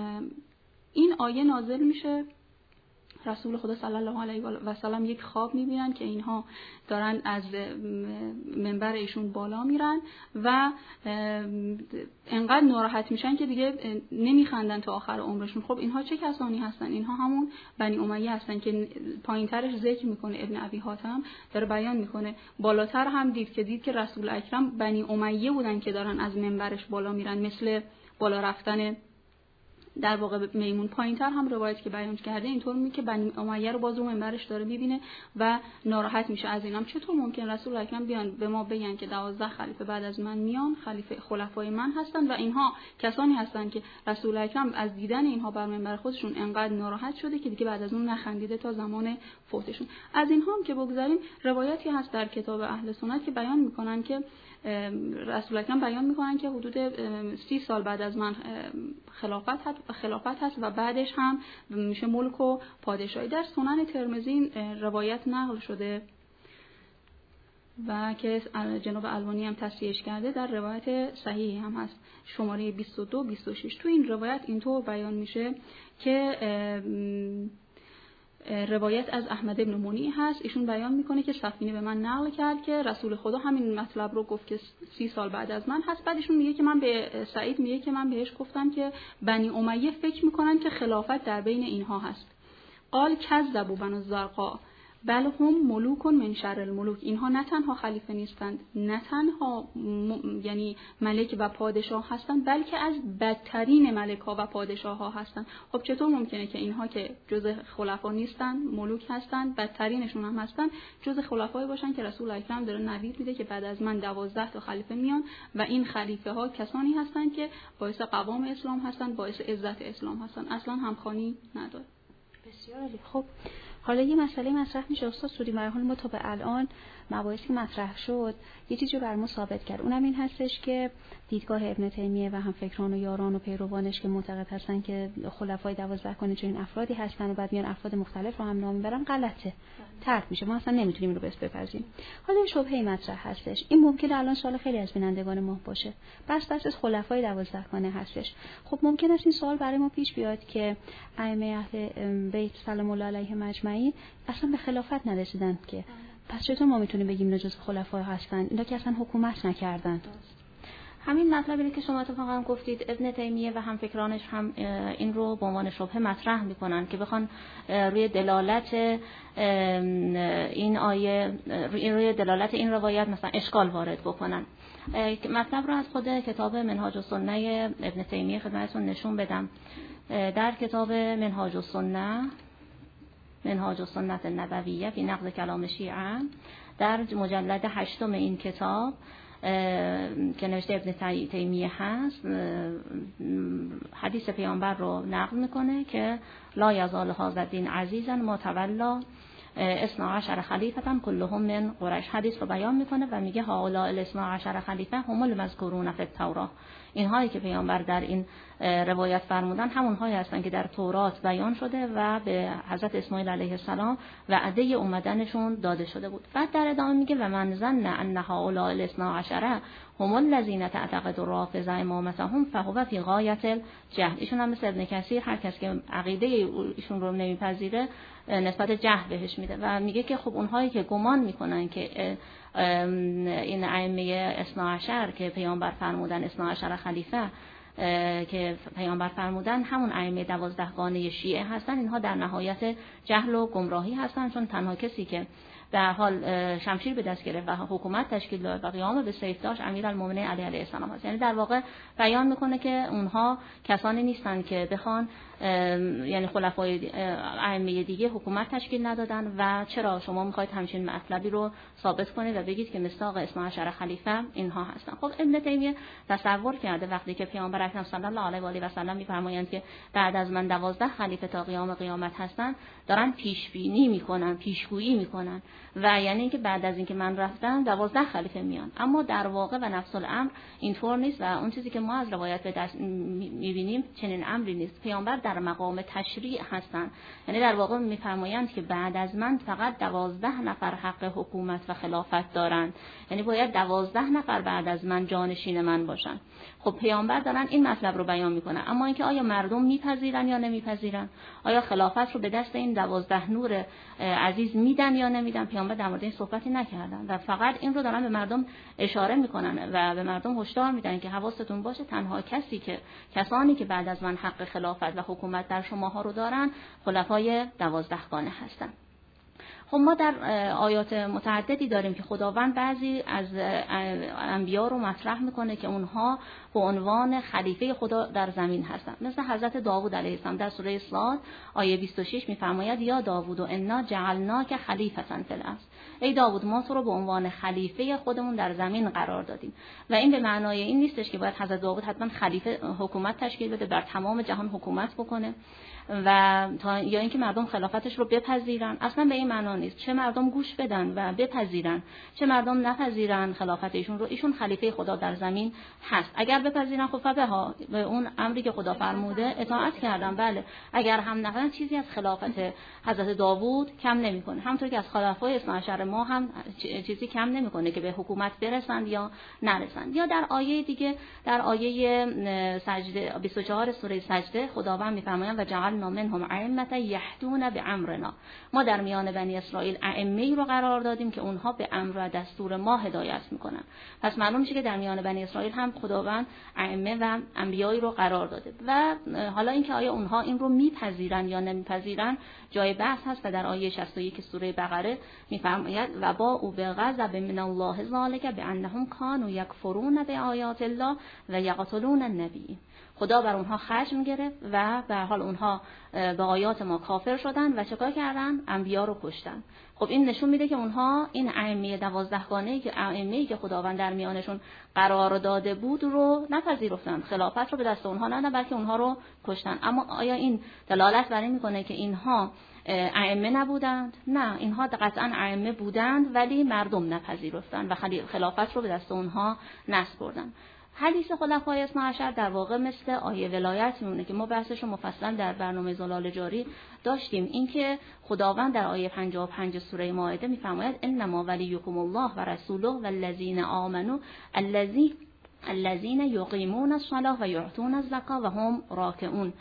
این آیه نازل میشه، رسول خدا صلی الله علیه و سلم یک خواب میبینن که اینها دارن از منبر ایشون بالا میرن و انقدر ناراحت میشن که دیگه نمیخندن تا آخر عمرشون. خب اینها چه کسانی هستن؟ اینها همون بنی امیه هستن که پایینترش ذکر میکنه ابن ابی حاتم داره بیان میکنه. بالاتر هم دید که رسول اکرم بنی امیه بودن که دارن از منبرش بالا میرن، مثل بالا رفتن در واقع میمون. پایینتر هم روایت که بیان کرده اینطور میگه که بنی امیه رو باز رو منبرش داره میبینه و ناراحت میشه از اینم. چطور ممکن رسول اکرم بیان به ما بگن که 12 خلیفه بعد از من میان، خلفای من هستن و اینها کسانی هستن که رسول اکرم از دیدن اینها بر منبر خودشون انقدر ناراحت شده که دیگه بعد از اون نخندیده تا زمان فوتشون. از اینها هم که بگذاریم، روایتی هست در کتاب اهل سنت که بیان میکنن که رسول اکرم بیان میکنن که حدود 30 سال بعد از من خلافت هست و بعدش هم میشه ملک و پادشاهی. در سنن ترمذی روایت نقل شده و که جناب الوانی هم تصحیحش کرده، در روایت صحیح هم هست شماره 22-26. تو این روایت اینطور بیان میشه که روایت از احمد ابن منیع هست، ایشون بیان میکنه که سفینه به من نقل کرد که رسول خدا همین مطلب رو گفت که 30 سال بعد از من هست. بعد ایشون میگه که من به سعید میگه که من بهش گفتم که بنی امیه فکر میکنن که خلافت در بین اینها هست. قال کذبوا بنو الزرقاء بل هم ملوک من شر الملوک. اینها نه تنها خلیفه نیستند، نه تنها یعنی ملک و پادشاه هستند، بلکه از بدترین ملک ها و پادشاه ها هستند. خب چطور ممکنه که اینها که جزء خلفا نیستند، ملوک هستند، بدترینشون هم هستند، جزء خلفای باشن که رسول اکرم داره نوید میده که بعد از من 12 تا خلیفه میان و این خلیفه ها کسانی هستند که باعث قوام اسلام هستند، باعث عزت اسلام هستند، اصلا همخوانی نداره. بسیار عالی. خب حالا یه مسئله مطرح میشه استاد سوری، برای حال ما تا به الان مباحثی که مطرح شد یه چیزی رو برامون ثابت کرد، اونم این هستش که دیدگاه ابن تیمیه و هم فکران و یاران و پیروانش که معتقد هستن که خلفای 12 کنه چنین افرادی هستن و بعد میان افراد مختلف رو هم نام میبرن، غلطه، طرد میشه، ما اصلا نمیتونیم رو بپذیریم. حالا شبهه مطرح هستش، این ممکنه الان سوال خیلی از بینندگان ما باشه، بس از خلفای 12 کنه هستش. خب ممکن است این سوال برای ما پیش بیاد که ائمه اهل بیت سلام الله علیهم اجمعین اصلا به خلافت نرسیدن که پس چطور ما میتونیم بگیم اینا جزو خلفای هستن؟ اینا که اصلا حکومت نکردن. همین مطلبی که شما اتفاقا گفتید، ابن تیمیه و هم فکرانش هم این رو به عنوان شبهه مطرح میکنن که بخوان روی دلالت این آیه، روی دلالت این روایت مثلا اشکال وارد بکنن. مطلب رو از خود کتاب منهاج السنه ابن تیمیه خدمتتون نشون بدم. در کتاب منهاج السنه النبویه فی نقد کلام شیعه، در مجلد 8 این کتاب که نوشته ابن تیمیه هست، حدیث پیامبر رو نقل میکنه که لا یزال هذا الدین عزیزا ما تولا 12 خلیفه کلهم من قریش. حدیث رو بیان میکنه و میگه هؤلاء ال12 خلیفه هم المذکورون فی التوراة. اینهایی که پیامبر در این روایت فرمودن همون هایی هستن که در تورات بیان شده و به حضرت اسماعیل علیه السلام وعده اومدنشون داده شده بود. بعد در ادامه میگه و من ظن ان هؤلاء ال12 هم الذین تعتقد الرافضه امامتهم فهو فی غایة الجهل. ایشون هم مثل ابن کثیر هر کس که عقیده ایشون رو نمیپذیره نسبت جهل بهش میده و میگه که خب اونهایی که گمان میکنن که این ائمه 12 که پیامبر فرمودن 12 خلیفه که پیامبر فرمودن همون ائمه 12 گانه شیعه هستن، اینها در نهایت جهل و گمراهی هستن، چون تنها کسی که در حال شمشیر به دست گرفت و حکومت تشکیل داد و قیام به سیف داشت امیرالمومنین علی علیه السلام است. یعنی در واقع بیان میکنه که اونها کسانی نیستن که بخوان یعنی خلفای ائمه دیگه حکومت تشکیل ندادن و چرا شما میخواید همچین مطلبی رو ثابت کنید و بگید که مصداق 12 خلیفه اینها هستن. خب ابن تیمیه تصور کرده وقتی که پیامبر اکرم صلی الله علیه و آله و سلم میفرمایند که بعد از من 12 خلیفه تا قیام قیامت هستن، دارن پیش بینی میکنن، پیشگویی میکنن و یعنی اینکه بعد از اینکه من رفتم 12 خلیفه میان. اما در واقع و نفس الامر اینطور نیست و اون چیزی که ما از روایت به دست میبینیم چنین امری نیست. پیامبر در مقام تشریع هستند، یعنی در واقع میفرمایند که بعد از من فقط 12 نفر حق حکومت و خلافت دارند، یعنی باید 12 نفر بعد از من جانشین من باشن. خب پیامبر دارن این مطلب رو بیان میکنن، اما اینکه آیا مردم میپذیرن یا نمیپذیرن، آیا خلافت رو به دست این 12 نور عزیز میدن یا نمیدن، پیامبر در مورد این صحبتی نکردن و فقط این رو دارن به مردم اشاره میکنن و به مردم هشدار میدن که حواستون باشه تنها کسانی که بعد از من حق خلافت و حکومت در شماها رو دارن خلفای 12 گانه هستن. خب ما در آیات متعددی داریم که خداوند بعضی از انبیا رو مطرح میکنه که اونها به عنوان خلیفه خدا در زمین هستن، مثل حضرت داوود علیه السلام در سوره صاد آیه 26 میفرماید یا داوود و انا جعلناک خلیفة فی الارض. ای داوود ما تو رو به عنوان خلیفه خودمون در زمین قرار دادیم و این به معنای این نیستش که باید حضرت داوود حتما خلیفه حکومت تشکیل بده، بر تمام جهان حکومت بکنه و تا یا اینکه مردم خلافتش رو بپذیرن، اصلا به این معنا نیست. چه مردم گوش بدن و بپذیرن، چه مردم نپذیرن خلافت ایشون رو. ایشون خلیفه خدا در زمین هست. اگر بپذیرن خب فبها، به اون امری که خدا فرموده اطاعت کردن. بله، اگر هم نکنن چیزی از خلافت حضرت داوود کم نمیکنه. همونطور که از خلفای 12 ما هم چیزی کم نمیکنه که به حکومت برسند یا نرسند. یا در آیه دیگه، در آیه سجده 24 سوره سجده خداوند میفرمایند و جعلنا منهم ائمة یهدون بامرنا. ما در میان بنی اسرائیل ائمه‌ای رو قرار دادیم که اونها به امر و دستور ما هدایت میکنن. پس معلوم میشه که در میان بنی اسرائیل هم خداوند ائمه و انبیایی رو قرار داده. و حالا اینکه آیا اونها این رو میپذیرن یا نمیپذیرن جای بحث هست و در آیه 61 سوره بقره میفرماید و با او به غضب من الله ذلک بانهم كانوا یکفرون بآیات الله و یقتلون النبیین. خدا بر اونها خشم گرفت و به حال اونها به آیات ما کافر شدن و چیکار کردن؟ انبیا رو کشتن. خب این نشون میده که اونها این ائمه 12 گانه‌ای که ائمه‌ای که خداوند در میانشون قرار داده بود رو نپذیرفتن، خلافت رو به دست اونها ندادن بلکه اونها رو کشتن. اما آیا این دلالت بر این میکنه که اینها ائمه نبودند؟ نه، اینها قطعا ائمه بودند ولی مردم نپذیرفتند و خلافت رو به دست اونها نسپردند. حدیث خلفای 12 در واقع مثل آیه ولایت میمونه که ما بحثش رو مفصل در برنامه زلال جاری داشتیم. اینکه خداوند در آیه 55 سوره مائده میفرماید انما ولیکم الله و رسوله والذین آمنوا الذين يقيمون الصلاة و يؤتون الزکاة و هم راکعون.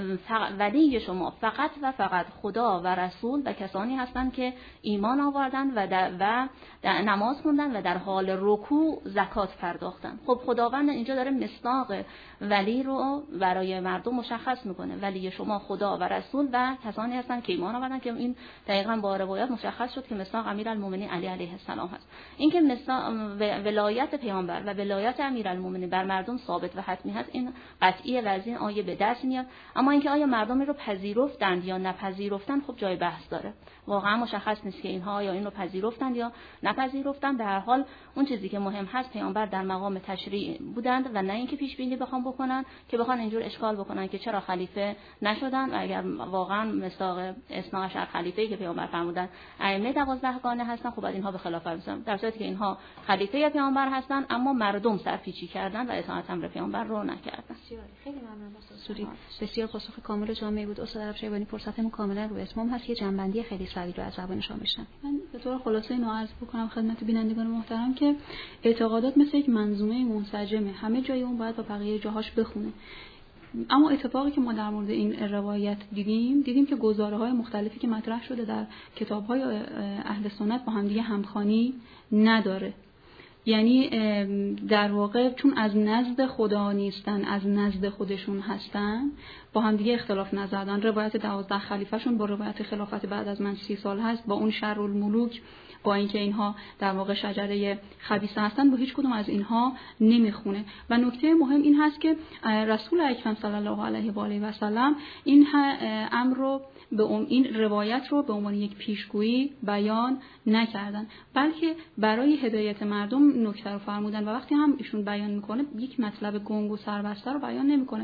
ولی شما فقط و فقط خدا و رسول و کسانی هستند که ایمان آوردن و در نماز خوندن و در حال رکوع زکات پرداختن. خب خداوند اینجا داره مصداق ولی رو برای مردم مشخص میکنه. ولی شما خدا و رسول و کسانی هستند که ایمان آوردن، که این دقیقاً با روایات مشخص شد که مصداق امیرالمومنین علی علیه السلام هست. اینکه مصداق ولایت پیامبر و ولایت امیرالمومنین بر مردم ثابت و حتمی هست، این قطعیه و از این آیه به دست میاد. اما اینکه آیا مردم رو پذیرفتند یا نپذیرفتند خب جای بحث داره. واقعا مشخص نیست که اینها آیا این رو پذیرفتند یا نپذیرفتند. به هر حال اون چیزی که مهم هست پیامبر در مقام تشریع بودند و نه اینکه پیش بینی بخوام بکنن که بخوان اینجور اشکال بکنن که چرا خلیفه نشدن. و اگر واقعا مصداق 12 خلیفه‌ای که پیامبر فرمودن ائمه 12 گانه هستن، خب بعد اینها به خلافت رسیدن، در صورتی که اینها خلیفه پیامبر هستن اما مردم سرپیچی کردن و اطاعت امر پیامبر رو نکردن. خیلی ممنون استاد سوری، بسیار پاسخ کامل و جامعی بود. استاد عرب شیبانی فرصتمون کاملا رو اتمام هست. یه جنبندی خیلی سریع رو از زبان شما بشنویم. من به طور خلاصه اینو عرض بکنم خدمت بینندگان محترم که اعتقادات مثل یک منظومه منسجمه، همه جای اون باید با بقیه جاهاش بخونه. اما اتفاقی که ما در مورد این روایت دیدیم که گزاره‌های مختلفی که مطرح شده در کتاب‌های اهل سنت با هم دیگه همخوانی نداره. یعنی در واقع چون از نزد خدا نیستن، از نزد خودشون هستن، با هم دیگه اختلاف نظر دارن. روایت 12 خلیفه شون با روایت خلافت بعد از من 30 سال هست، با اون شرالملوک، با اینکه اینها در واقع شجره خبیثه هستن، با هیچ کدوم از اینها نمیخونه. و نکته مهم این هست که رسول اکرم صلی الله علیه و آله و سلم این امر رو این روایت رو به عنوان یک پیشگویی بیان نکردن، بلکه برای هدایت مردم نکته رو فرمودن و وقتی هم ایشون بیان میکنه یک مطلب گنگ و سربسته رو بیان نمیکنه.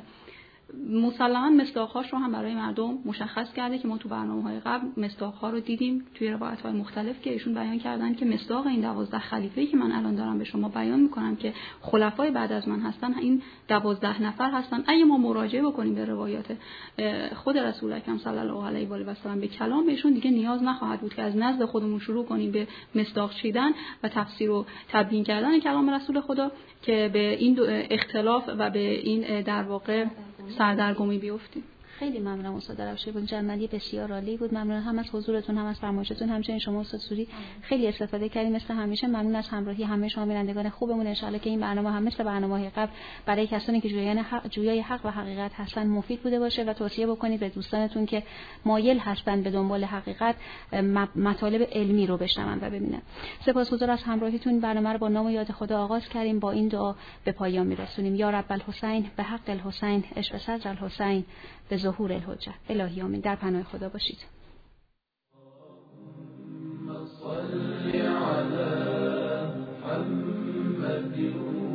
مسلماً مصداق‌هاش رو هم برای مردم مشخص کرده که ما تو برنامه‌های قبل مصداق‌ها رو دیدیم توی روایت‌های مختلف که ایشون بیان کردن که مصداق این 12 خلیفه‌ای که من الان دارم به شما بیان می‌کنم که خلفای بعد از من هستن، این 12 نفر هستن. اگه ما مراجعه بکنیم به روایات خود رسول اکرم صلی الله علیه و آله و سلم به کلام ایشون، دیگه نیاز نخواهد بود که از نزد خودمون شروع کنیم به مصداق چیدن و تفسیر و تبیین کردن کلام رسول خدا که به این اختلاف و به این در واقع سردرگمی بیفتیم. خیلی ممنونم استاد عرب شیبانی، جنبندی بسیار عالی بود. ممنون هم از حضورتون، هم از فرمایشتون، همچنین شما استاد سوری خیلی استفاده کردیم مثل همیشه. ممنون از همراهی همه شما بینندگان خوبمون. ان شاءالله که این برنامه هم مثل برنامه‌های قبل برای کسانی که جویای حق و حقیقت هستن مفید بوده باشه و توصیه بکنید به دوستانتون که مایل هستن به دنبال حقیقت مطالب علمی رو بشنون و ببینن. سپاسگزار از همراهیتون. برنامه رو با نام و یاد خدا آغاز کردیم، با این دعا به پایان میرسونیم. یا رب الحسین به حق الحسین عشق صدر الحسین به ظهور الحجه. الهی آمین. در پناه خدا باشید. صل علی محمد